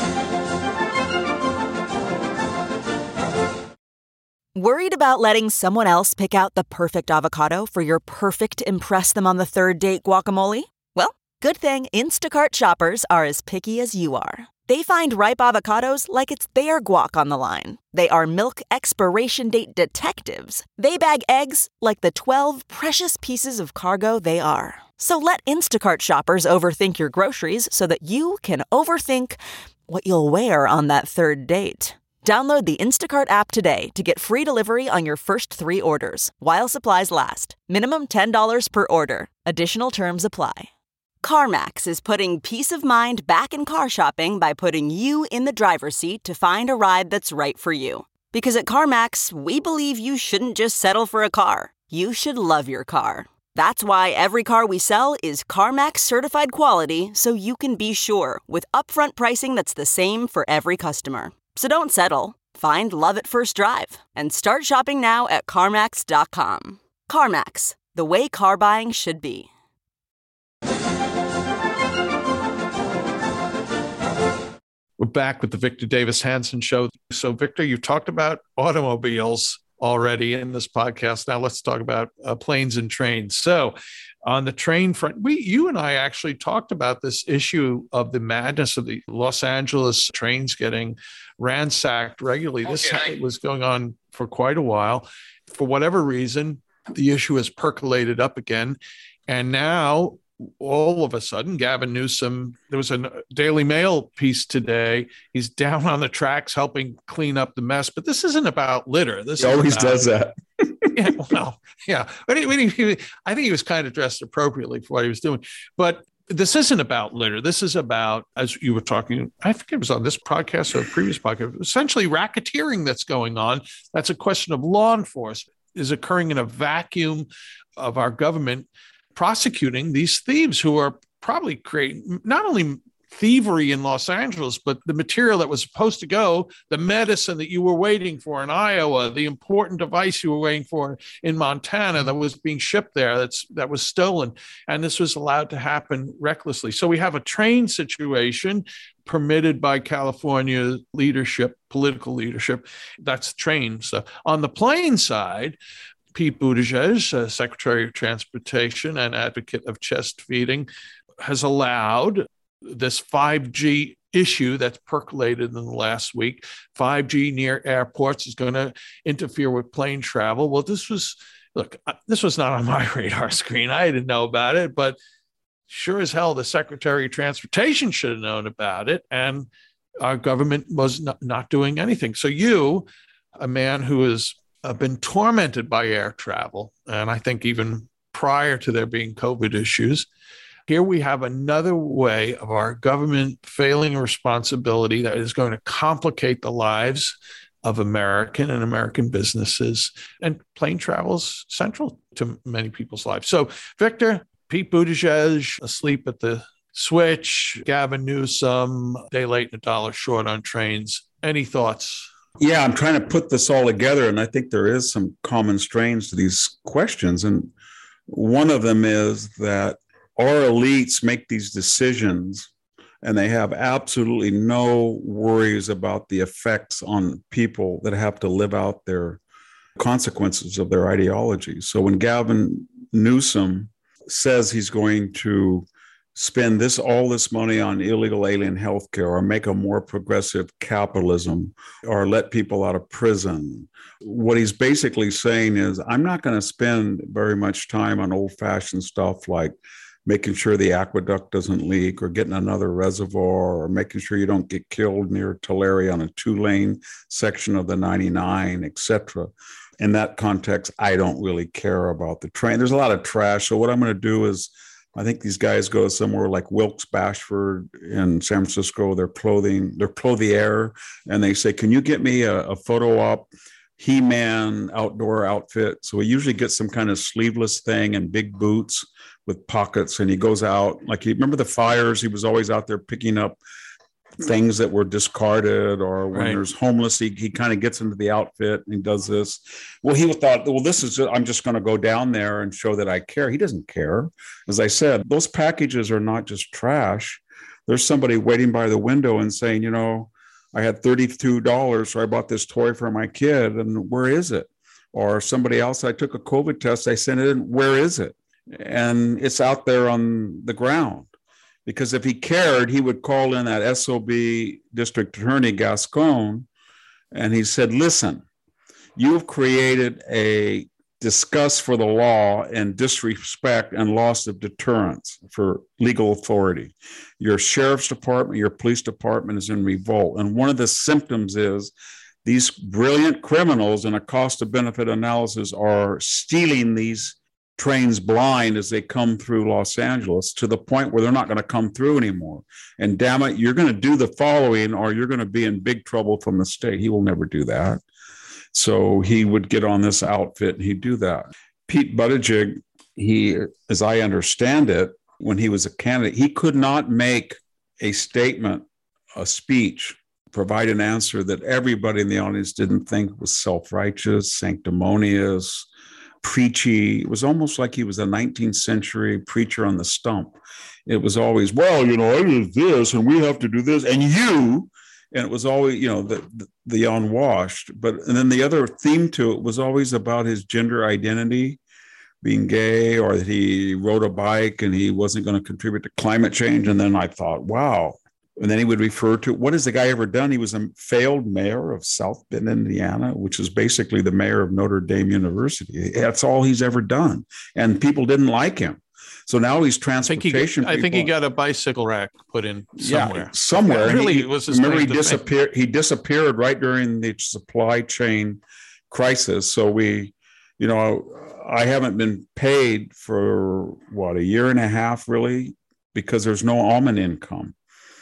Worried about letting someone else pick out the perfect avocado for your perfect impress them on the third date guacamole? Well, good thing Instacart shoppers are as picky as you are. They find ripe avocados like it's their guac on the line. They are milk expiration date detectives. They bag eggs like the 12 precious pieces of cargo they are. So let Instacart shoppers overthink your groceries so that you can overthink what you'll wear on that third date. Download the Instacart app today to get free delivery on your first 3 orders, while supplies last. Minimum $10 per order. Additional terms apply. CarMax is putting peace of mind back in car shopping by putting you in the driver's seat to find a ride that's right for you. Because at CarMax, we believe you shouldn't just settle for a car. You should love your car. That's why every car we sell is CarMax certified quality, so you can be sure with upfront pricing that's the same for every customer. So don't settle. Find love at first drive and start shopping now at CarMax.com. CarMax, the way car buying should be. We're back with the Victor Davis Hanson Show. So, Victor, you've talked about automobiles already in this podcast. Now let's talk about planes and trains. So on the train front, you and I actually talked about this issue of the madness of the Los Angeles trains getting ransacked regularly. This was going on for quite a while. For whatever reason, the issue has percolated up again. And now, all of a sudden, Gavin Newsom, there was a Daily Mail piece today. He's down on the tracks helping clean up the mess. But this isn't about litter. This he always does that. Yeah, well, yeah. But I think he was kind of dressed appropriately for what he was doing. But this isn't about litter. This is about, as you were talking, I think it was on this podcast or a previous podcast, essentially racketeering that's going on. That's a question of law enforcement is occurring in a vacuum of our government prosecuting these thieves who are probably creating not only thievery in Los Angeles, but the material that was supposed to go, the medicine that you were waiting for in Iowa, the important device you were waiting for in Montana that was being shipped there, that was stolen. And this was allowed to happen recklessly. So we have a train situation permitted by California leadership, political leadership. That's trains. On the plane side, Pete Buttigieg, Secretary of Transportation and advocate of chest feeding, has allowed this 5G issue that's percolated in the last week. 5G near airports is going to interfere with plane travel. Well, this was not on my radar screen. I didn't know about it, but sure as hell, the Secretary of Transportation should have known about it. And our government was not doing anything. So you, a man who has been tormented by air travel, and I think even prior to there being COVID issues, here we have another way of our government failing a responsibility that is going to complicate the lives of American businesses. And plane travel is central to many people's lives. So, Victor, Pete Buttigieg asleep at the switch, Gavin Newsom, day late and a dollar short on trains. Any thoughts? Yeah, I'm trying to put this all together, and I think there is some common strains to these questions. And one of them is that our elites make these decisions and they have absolutely no worries about the effects on people that have to live out their consequences of their ideology. So when Gavin Newsom says he's going to spend all this money on illegal alien healthcare, or make a more progressive capitalism, or let people out of prison, what he's basically saying is, I'm not going to spend very much time on old-fashioned stuff like making sure the aqueduct doesn't leak, or getting another reservoir, or making sure you don't get killed near Tulare on a 2-lane section of the 99, etc. In that context, I don't really care about the train. There's a lot of trash. So what I'm going to do is, I think these guys go somewhere like Wilkes Bashford in San Francisco, they're clothier, and they say, can you get me a photo op He-Man outdoor outfit? So we usually get some kind of sleeveless thing and big boots with pockets, and he goes out, like, you remember the fires? He was always out there picking up things that were discarded, or when there's homeless, he kind of gets into the outfit and he does this. Well, he thought, well, I'm just going to go down there and show that I care. He doesn't care. As I said, those packages are not just trash. There's somebody waiting by the window and saying, I had $32, so I bought this toy for my kid, and where is it? Or somebody else, I took a COVID test, I sent it in, where is it? And it's out there on the ground. Because if he cared, he would call in that SOB district attorney, Gascon, and he said, listen, you've created a disgust for the law and disrespect and loss of deterrence for legal authority. Your sheriff's department, your police department is in revolt. And one of the symptoms is these brilliant criminals in a cost of benefit analysis are stealing these trains blind as they come through Los Angeles, to the point where they're not going to come through anymore. And damn it, you're going to do the following, or you're going to be in big trouble from the state. He will never do that. So he would get on this outfit and he'd do that. Pete Buttigieg, as I understand it, when he was a candidate, he could not make a statement, a speech, provide an answer that everybody in the audience didn't think was self-righteous, sanctimonious, preachy. It was almost like he was a 19th century preacher on the stump. It was always, well, I did this and we have to do this, and it was always, the unwashed. And then the other theme to it was always about his gender identity, being gay, or that he rode a bike and he wasn't going to contribute to climate change. And then I thought, wow, And then he would refer to, what has the guy ever done? He was a failed mayor of South Bend, Indiana, which is basically the mayor of Notre Dame University. That's all he's ever done. And people didn't like him. So now he's transportation. I think he got a bicycle rack put in somewhere. Yeah, somewhere. That really was his remember, he disappeared. He disappeared right during the supply chain crisis. So I haven't been paid for a year and a half, really, because there's no almond income.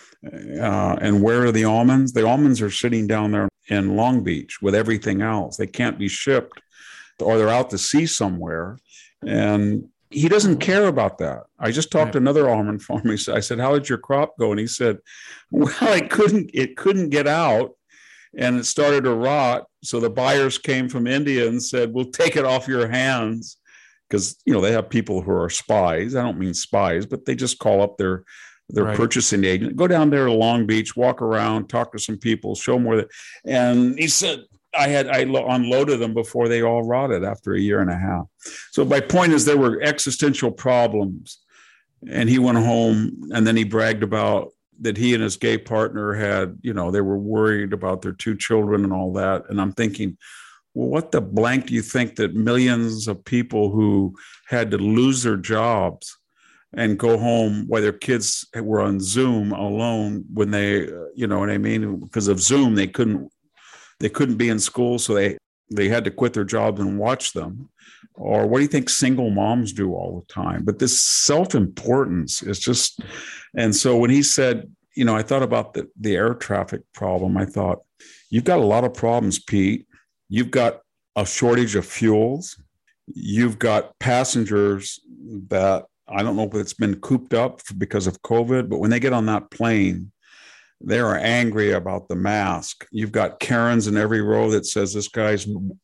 And where are the almonds? The almonds are sitting down there in Long Beach with everything else. They can't be shipped, or they're out to sea somewhere. And he doesn't care about that. I just talked to another almond farmer. I said, "How did your crop go?" And he said, "Well, it couldn't get out, and it started to rot. So the buyers came from India and said, 'We'll take it off your hands,' because they have people who are spies. I don't mean spies, but they just call up their purchasing agent, go down there to Long Beach, walk around, talk to some people, show them where." And he said, I unloaded them before they all rotted after a year and a half. So my point is, there were existential problems, and he went home, and then he bragged about that he and his gay partner had, they were worried about their 2 children and all that. And I'm thinking, well, what the blank do you think that millions of people who had to lose their jobs and go home while their kids were on Zoom alone when they, what I mean? Because of Zoom, they couldn't be in school, so they had to quit their jobs and watch them. Or what do you think single moms do all the time? But this self-importance is just, and so when he said, I thought about the air traffic problem. I thought, you've got a lot of problems, Pete. You've got a shortage of fuels. You've got passengers that, I don't know if it's been cooped up because of COVID, but when they get on that plane, they are angry about the mask. You've got Karens in every row that says this guy's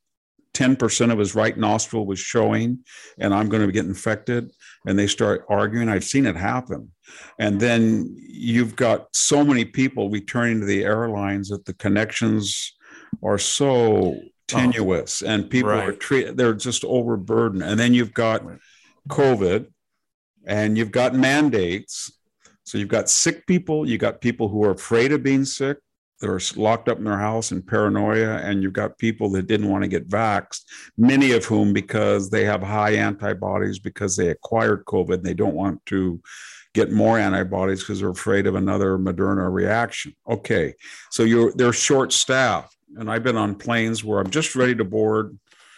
10% of his right nostril was showing and I'm going to get infected. And they start arguing. I've seen it happen. And then you've got so many people returning to the airlines that the connections are so tenuous and people they're just overburdened. And then you've got COVID. And you've got mandates. So you've got sick people. You got people who are afraid of being sick. They're locked up in their house in paranoia. And you've got people that didn't want to get vaxxed, many of whom because they have high antibodies because they acquired COVID. They don't want to get more antibodies because they're afraid of another Moderna reaction. Okay, so they're short-staffed. And I've been on planes where I'm just ready to board,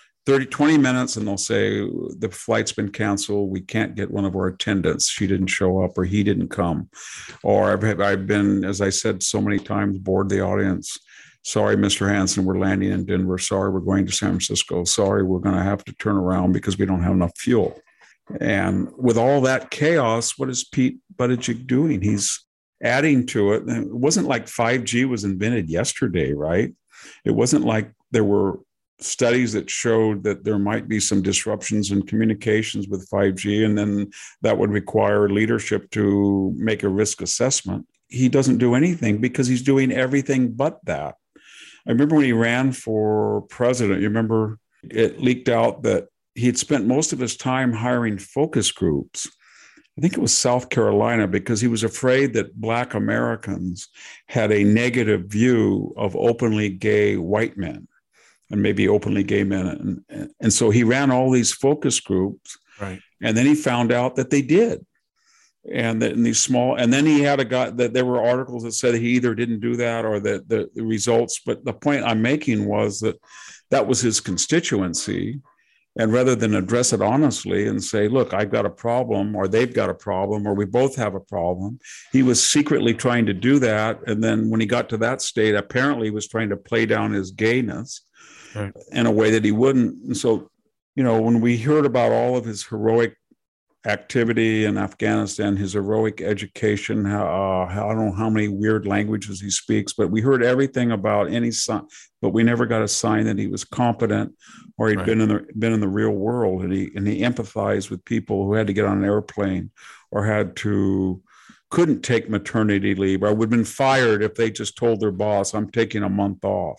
20 minutes, and they'll say, the flight's been canceled. We can't get one of our attendants. She didn't show up or he didn't come. Or I've been, as I said so many times, bored the audience. Sorry, Mr. Hansen, we're landing in Denver. Sorry, we're going to San Francisco. Sorry, we're going to have to turn around because we don't have enough fuel. And with all that chaos, what is Pete Buttigieg doing? He's adding to it. And it wasn't like 5G was invented yesterday, right? It wasn't like there were studies that showed that there might be some disruptions in communications with 5G, and then that would require leadership to make a risk assessment. He doesn't do anything because he's doing everything but that. I remember when he ran for president, you remember it leaked out that he had spent most of his time hiring focus groups. I think it was South Carolina, because he was afraid that Black Americans had a negative view of openly gay white men and maybe openly gay men. And so he ran all these focus groups. Right. And then he found out that they did. And that in these small, and then he had a guy that there were articles that said he either didn't do that or that the results. But the point I'm making was that that was his constituency. And rather than address it honestly and say, look, I've got a problem, or they've got a problem, or we both have a problem, he was secretly trying to do that. And then when he got to that state, apparently he was trying to play down his gayness in a way that he wouldn't. And so, when we heard about all of his heroic activity in Afghanistan, his heroic education, I don't know how many weird languages he speaks, but we heard everything about any sign, but we never got a sign that he was competent or he'd been in the real world, and he empathized with people who had to get on an airplane or couldn't take maternity leave, or would have been fired if they just told their boss, I'm taking a month off.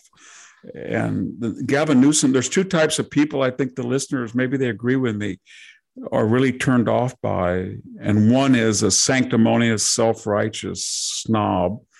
And Gavin Newsom, there's two types of people I think the listeners, maybe they agree with me, are really turned off by. And one is a sanctimonious, self-righteous snob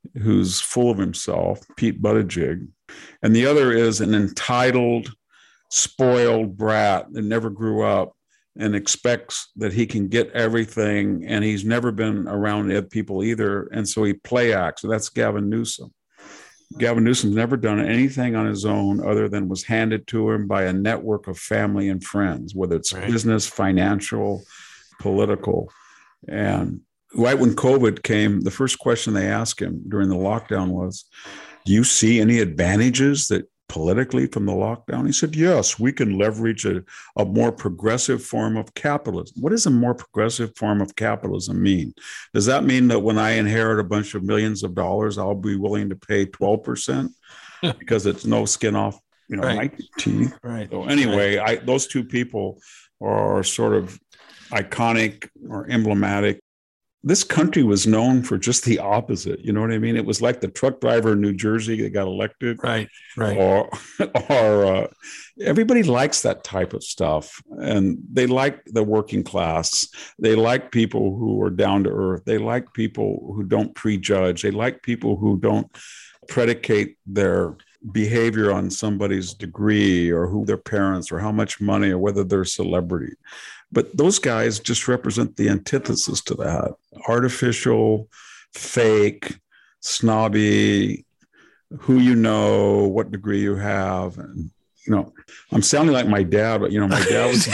who's full of himself, Pete Buttigieg. And the other is an entitled, spoiled brat that never grew up and expects that he can get everything. And he's never been around people either. And so he play acts. So that's Gavin Newsom. Gavin Newsom's never done anything on his own other than was handed to him by a network of family and friends, whether it's business, financial, political. And right when COVID came, the first question they asked him during the lockdown was, do you see any advantages that politically from the lockdown? He said, yes, we can leverage a more progressive form of capitalism. What does a more progressive form of capitalism mean? Does that mean that when I inherit a bunch of millions of dollars, I'll be willing to pay 12% because it's no skin off, my teeth? Right. So anyway, those two people are sort of iconic or emblematic. This country was known for just the opposite. You know what I mean? It was like the truck driver in New Jersey that got elected. Right. Or everybody likes that type of stuff. And they like the working class. They like people who are down to earth. They like people who don't prejudge. They like people who don't predicate their behavior on somebody's degree or who their parents or how much money or whether they're a celebrity. But those guys just represent the antithesis to that. Artificial, fake, snobby, who you know, what degree you have. And, I'm sounding like my dad, but, my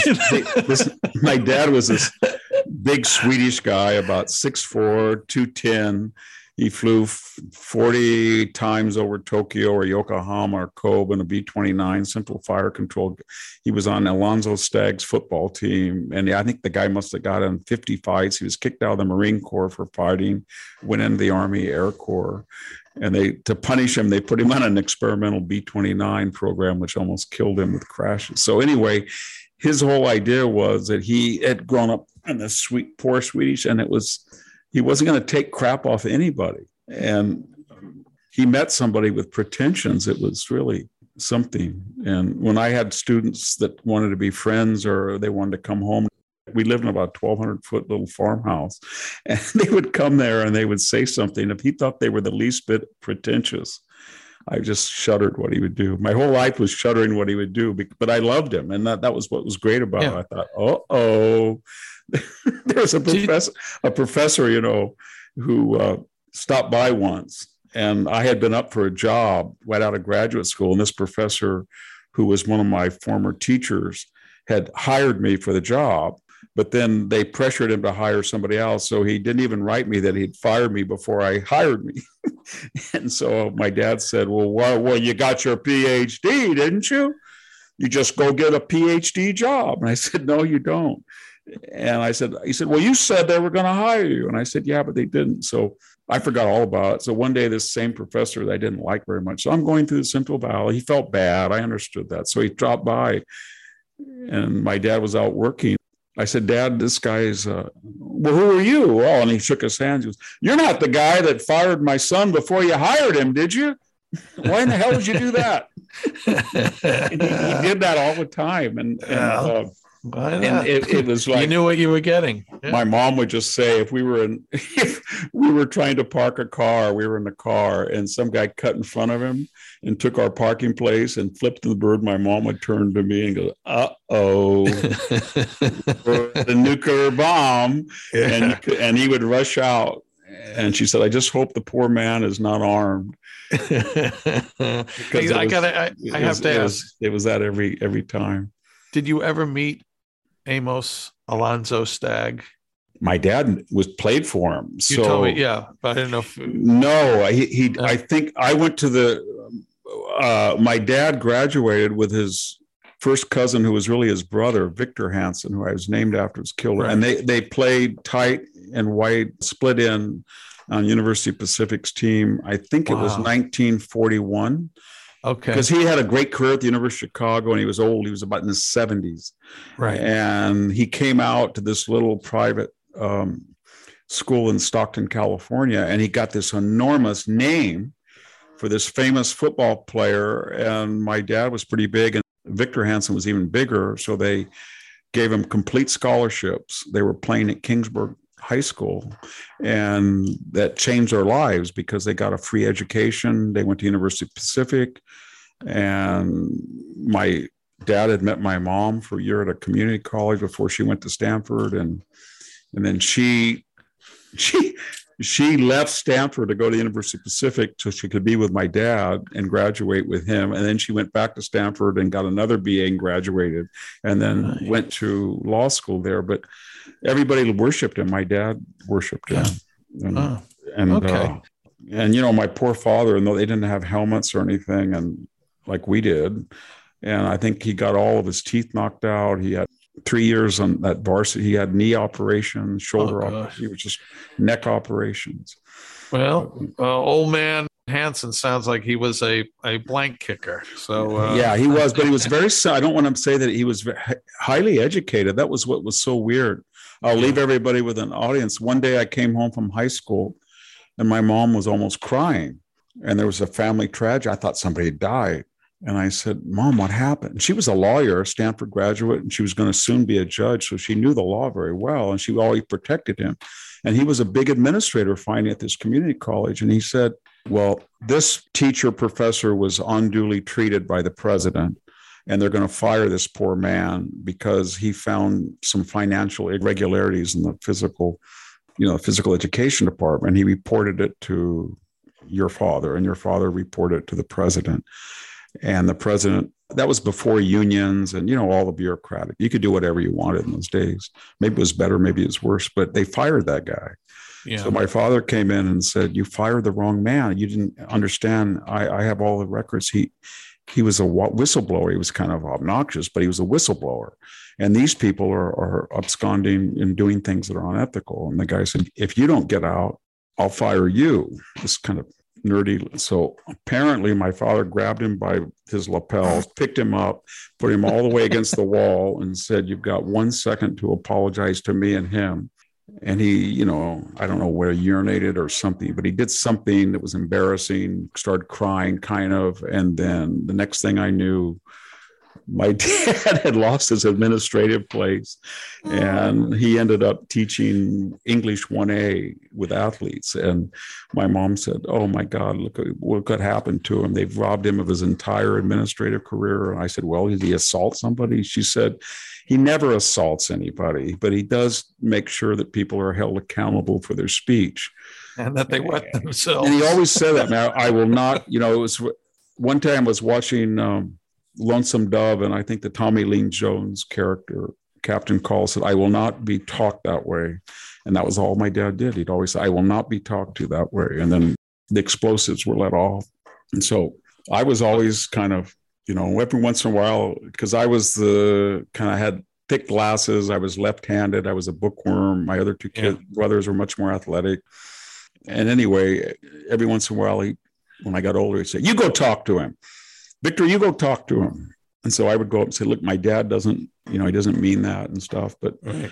dad was this big Swedish guy, about 6'4", 210. He flew 40 times over Tokyo or Yokohama or Kobe in a B-29 Central Fire Control. He was on Alonzo Stagg's football team. And I think the guy must have got in 50 fights. He was kicked out of the Marine Corps for fighting, went into the Army Air Corps. And to punish him, they put him on an experimental B-29 program, which almost killed him with crashes. So anyway, his whole idea was that he had grown up in the poor Swedish, and he wasn't going to take crap off anybody. And he met somebody with pretensions. It was really something. And when I had students that wanted to be friends or they wanted to come home, we lived in about 1,200-foot little farmhouse. And they would come there and they would say something. If he thought they were the least bit pretentious, I just shuddered what he would do. My whole life was shuddering what he would do, but I loved him. And that was what was great about it. I thought, uh-oh. There's a professor, who stopped by once, and I had been up for a job right out of graduate school. And this professor, who was one of my former teachers, had hired me for the job, but then they pressured him to hire somebody else. So he didn't even write me that he'd fired me before I hired me. And so my dad said, well, you got your PhD, didn't you? You just go get a PhD job. And I said, no, you don't. And he said, well, you said they were going to hire you. And I said, yeah, but they didn't. So I forgot all about it. So one day, this same professor that I didn't like very much, so I'm going through the Central Valley. He felt bad. I understood that. So he dropped by, and my dad was out working. I said, Dad, this guy's, well, who are you? Oh, and he shook his hands. He goes, you're not the guy that fired my son before you hired him, did you? Why in the hell did you do that? And he did that all the time. And it was like, you knew what you were getting. Yeah. My mom would just say, if we were trying to park a car, we were in the car and some guy cut in front of him and took our parking place and flipped the bird, my mom would turn to me and go, uh-oh, the nuclear bomb. Yeah. And he would rush out. And she said, I just hope the poor man is not armed. I have to ask. It was that every time. Did you ever meet Amos Alonzo Stagg? My dad played for him. You told me, yeah, but I didn't know if... No, I think I went to my dad graduated with his first cousin, who was really his brother, Victor Hansen, who I was named after, was killed. Right. And they played tight and white, split in on University of Pacific's team. I think it was 1941. Okay. Because he had a great career at the University of Chicago, and he was old. He was about in his 70s. Right. And he came out to this little private school in Stockton, California, and he got this enormous name for this famous football player. And my dad was pretty big, and Victor Hansen was even bigger. So they gave him complete scholarships. They were playing at Kingsburg high school, and that changed their lives because they got a free education. They went to University of Pacific, and my dad had met my mom for a year at a community college before she went to Stanford, and then she left Stanford to go to the University of Pacific so she could be with my dad and graduate with him. And then she went back to Stanford and got another BA and graduated, and then went to law school there. But everybody worshiped him. My dad worshiped him. And you know, my poor father, and though they didn't have helmets or anything, and like we did, and I think he got all of his teeth knocked out. He had 3 years on that varsity. He had knee operations, shoulder operations. He was just neck operations. Well, old man Hansen sounds like he was a blank kicker. So yeah, he was, but he was very. I don't want to say that he was highly educated. That was what was so weird. I'll leave everybody with an audience. One day I came home from high school, and my mom was almost crying, and there was a family tragedy. I thought somebody had died. And I said, Mom, what happened? She was a lawyer, a Stanford graduate, and she was going to soon be a judge. So she knew the law very well, and she always protected him. And he was a big administrator finally at this community college. And he said, well, this teacher professor was unduly treated by the president, and they're going to fire this poor man because he found some financial irregularities in the physical education department. He reported it to your father, and your father reported it to the president. And the president, that was before unions and, you know, all the bureaucratic. You could do whatever you wanted in those days. Maybe it was better, maybe it was worse, but they fired that guy. Yeah. So my father came in and said, you fired the wrong man. You didn't understand. I have all the records. He was a whistleblower. He was kind of obnoxious, but he was a whistleblower. And these people are absconding and doing things that are unethical. And the guy said, if you don't get out, I'll fire you. This kind of nerdy. So apparently my father grabbed him by his lapels, picked him up, put him all the way against the wall, and said, you've got 1 second to apologize to me and him. And he, you know, I don't know where he urinated or something, but he did something that was embarrassing, started crying kind of. And then the next thing I knew, my dad had lost his administrative place, and he ended up teaching English 1A with athletes. And my mom said, oh my God, look what happened to him. They've robbed him of his entire administrative career. And I said, well, did he assault somebody? She said, he never assaults anybody, but he does make sure that people are held accountable for their speech. And that they wet themselves. And he always said that. Now, I will not, you know, it was one time I was watching Lonesome Dove, and I think the Tommy Lee Jones character, Captain Call, said, I will not be talked that way. And that was all my dad did. He'd always say, I will not be talked to that way. And then the explosives were let off. And so I was always kind of, you know, every once in a while, because I was had thick glasses. I was left-handed. I was a bookworm. My other two brothers were much more athletic. And anyway, every once in a while, when I got older, he'd say, you go talk to him. Victor, you go talk to him. And so I would go up and say, look, my dad doesn't, you know, he doesn't mean that and stuff. But right.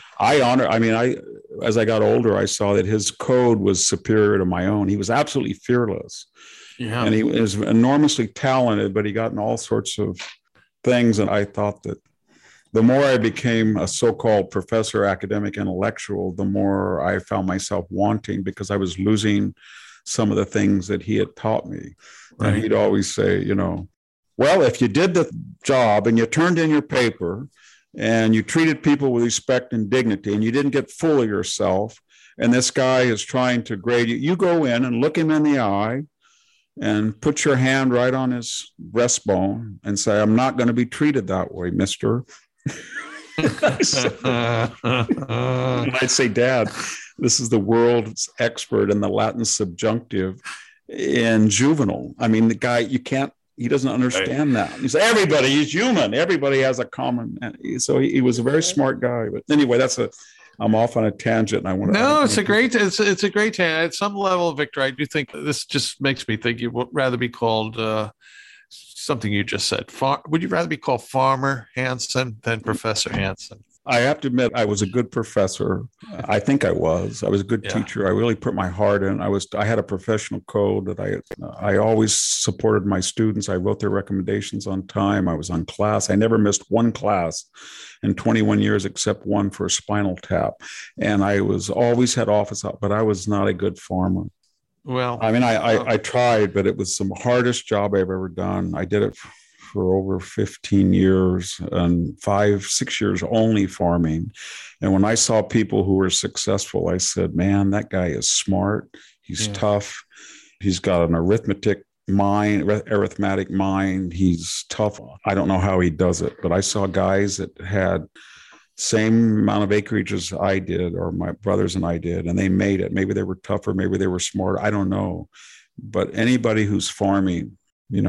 As I got older, I saw that his code was superior to my own. He was absolutely fearless. Yeah. And he was enormously talented, but he got in all sorts of things. And I thought that the more I became a so-called professor, academic intellectual, the more I found myself wanting, because I was losing some of the things that he had taught me. Right. And he'd always say, you know, well, if you did the job and you turned in your paper and you treated people with respect and dignity and you didn't get full of yourself, and this guy is trying to grade you, you go in and look him in the eye and put your hand right on his breastbone and say, I'm not going to be treated that way, mister. And I'd say, Dad, this is the world's expert in the Latin subjunctive in juvenile. I mean, the guy, he doesn't understand that. He's everybody, he's human. Everybody has a common. So he was a very smart guy. But anyway, I'm off on a tangent. And I want to. No, it's a great tangent. At some level, Victor, I do think this just makes me think you would rather be called something you just said. Would you rather be called Farmer Hansen than Professor Hansen? I have to admit, I was a good professor. I think I was. I was a good teacher. I really put my heart in. I had a professional code that I always supported my students. I wrote their recommendations on time. I was on class. I never missed one class in 21 years except one for a spinal tap. And I was always had office out, but I was not a good farmer. Well, I mean, I tried, but it was the hardest job I've ever done. I did it for over 15 years and 5-6 years only farming. And when I saw people who were successful, I said, man, that guy is smart. He's tough. He's got an arithmetic mind. He's tough. I don't know how he does it, but I saw guys that had same amount of acreage as I did, or my brothers and I did, and they made it. Maybe they were tougher, maybe they were smarter. I don't know. But anybody who's farming,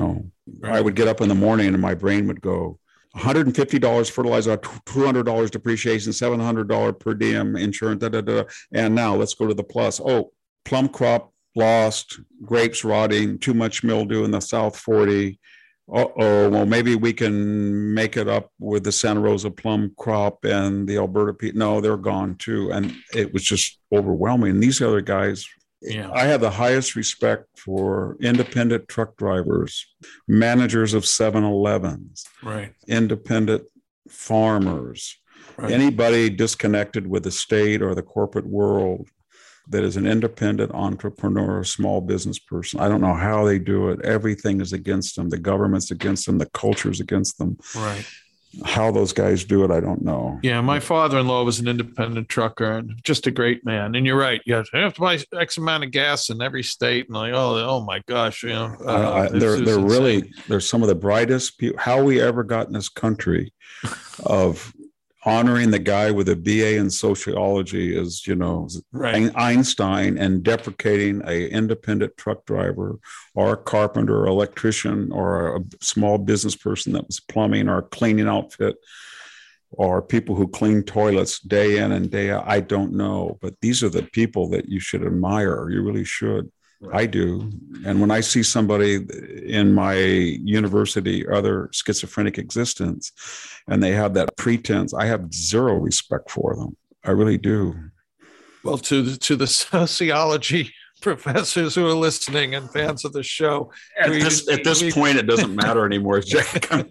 I would get up in the morning and my brain would go, $150 fertilizer, $200 depreciation, $700 per diem insurance, and now let's go to the plus. Oh, plum crop lost, grapes rotting, too much mildew in the South 40. Well, maybe we can make it up with the Santa Rosa plum crop and the Alberta peat. No, they're gone too. And it was just overwhelming. And these other guys, I have the highest respect for independent truck drivers, managers of 7-Elevens, independent farmers, anybody disconnected with the state or the corporate world that is an independent entrepreneur, small business person. I don't know how they do it. Everything is against them. The government's against them. The culture's against them. Right. How those guys do it, I don't know. Yeah, my father-in-law was an independent trucker and just a great man. And you're right. You have to buy X amount of gas in every state. And like, oh my gosh, they're really, they're some of the brightest people. How we ever got in this country of honoring the guy with a BA in sociology is, Einstein, and deprecating a independent truck driver or a carpenter or electrician or a small business person that was plumbing or a cleaning outfit or people who clean toilets day in and day out. I don't know, but these are the people that you should admire. You really should. Right. I do. And when I see somebody in my university or other schizophrenic existence and they have that pretense, I have zero respect for them. I really do. Well, to the sociology professors who are listening and fans of the show, at this point, it doesn't matter anymore, Jack. I'm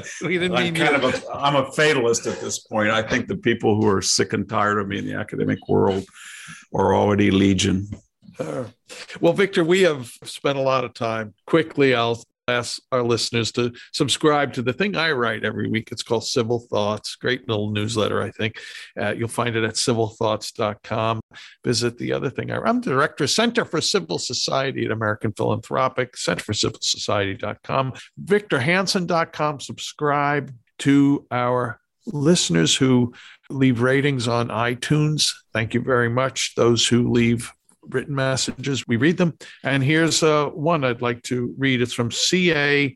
a fatalist at this point. I think the people who are sick and tired of me in the academic world are already legion. Well, Victor, we have spent a lot of time. Quickly, I'll ask our listeners to subscribe to the thing I write every week. It's called Civil Thoughts. Great little newsletter, I think. You'll find it at civilthoughts.com. Visit the other thing. I'm director, Center for Civil Society at American Philanthropic, centerforcivilsociety.com, victorhansen.com. Subscribe to our listeners who leave ratings on iTunes. Thank you very much. Those who leave written messages, we read them. And here's one I'd like to read. It's from CA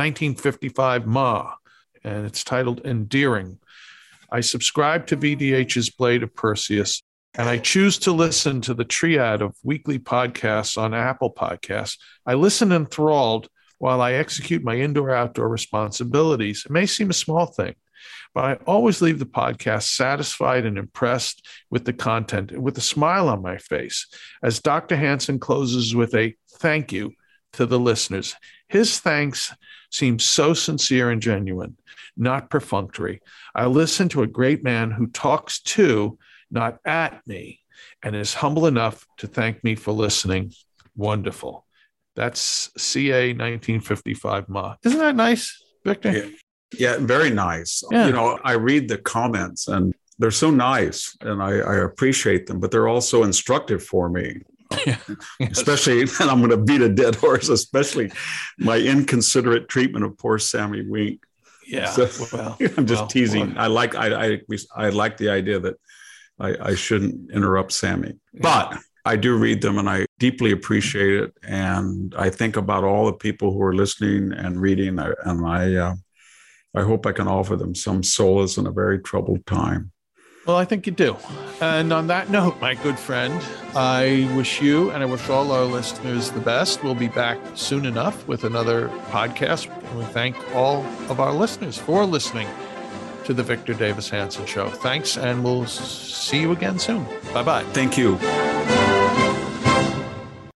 1955 Ma, and it's titled Endearing. I subscribe to VDH's Blade of Perseus, and I choose to listen to the triad of weekly podcasts on Apple Podcasts. I listen enthralled while I execute my indoor-outdoor responsibilities. It may seem a small thing, but I always leave the podcast satisfied and impressed with the content and with a smile on my face as Dr. Hansen closes with a thank you to the listeners. His thanks seem so sincere and genuine, not perfunctory. I listen to a great man who talks to, not at me, and is humble enough to thank me for listening. Wonderful. That's CA 1955 Ma. Isn't that nice, Victor? Yeah. Yeah, very nice. Yeah. I read the comments and they're so nice and I appreciate them, but they're also instructive for me. Yeah. Especially, and I'm going to beat a dead horse, especially my inconsiderate treatment of poor Sammy Wink. Yeah. So, I'm just teasing. Boy. I like the idea that I shouldn't interrupt Sammy, but I do read them and I deeply appreciate it. And I think about all the people who are listening and reading, and I hope I can offer them some solace in a very troubled time. Well, I think you do. And on that note, my good friend, I wish you and I wish all our listeners the best. We'll be back soon enough with another podcast. And we thank all of our listeners for listening. to the Victor Davis Hanson Show. Thanks, and we'll see you again soon. Bye-bye. Thank you.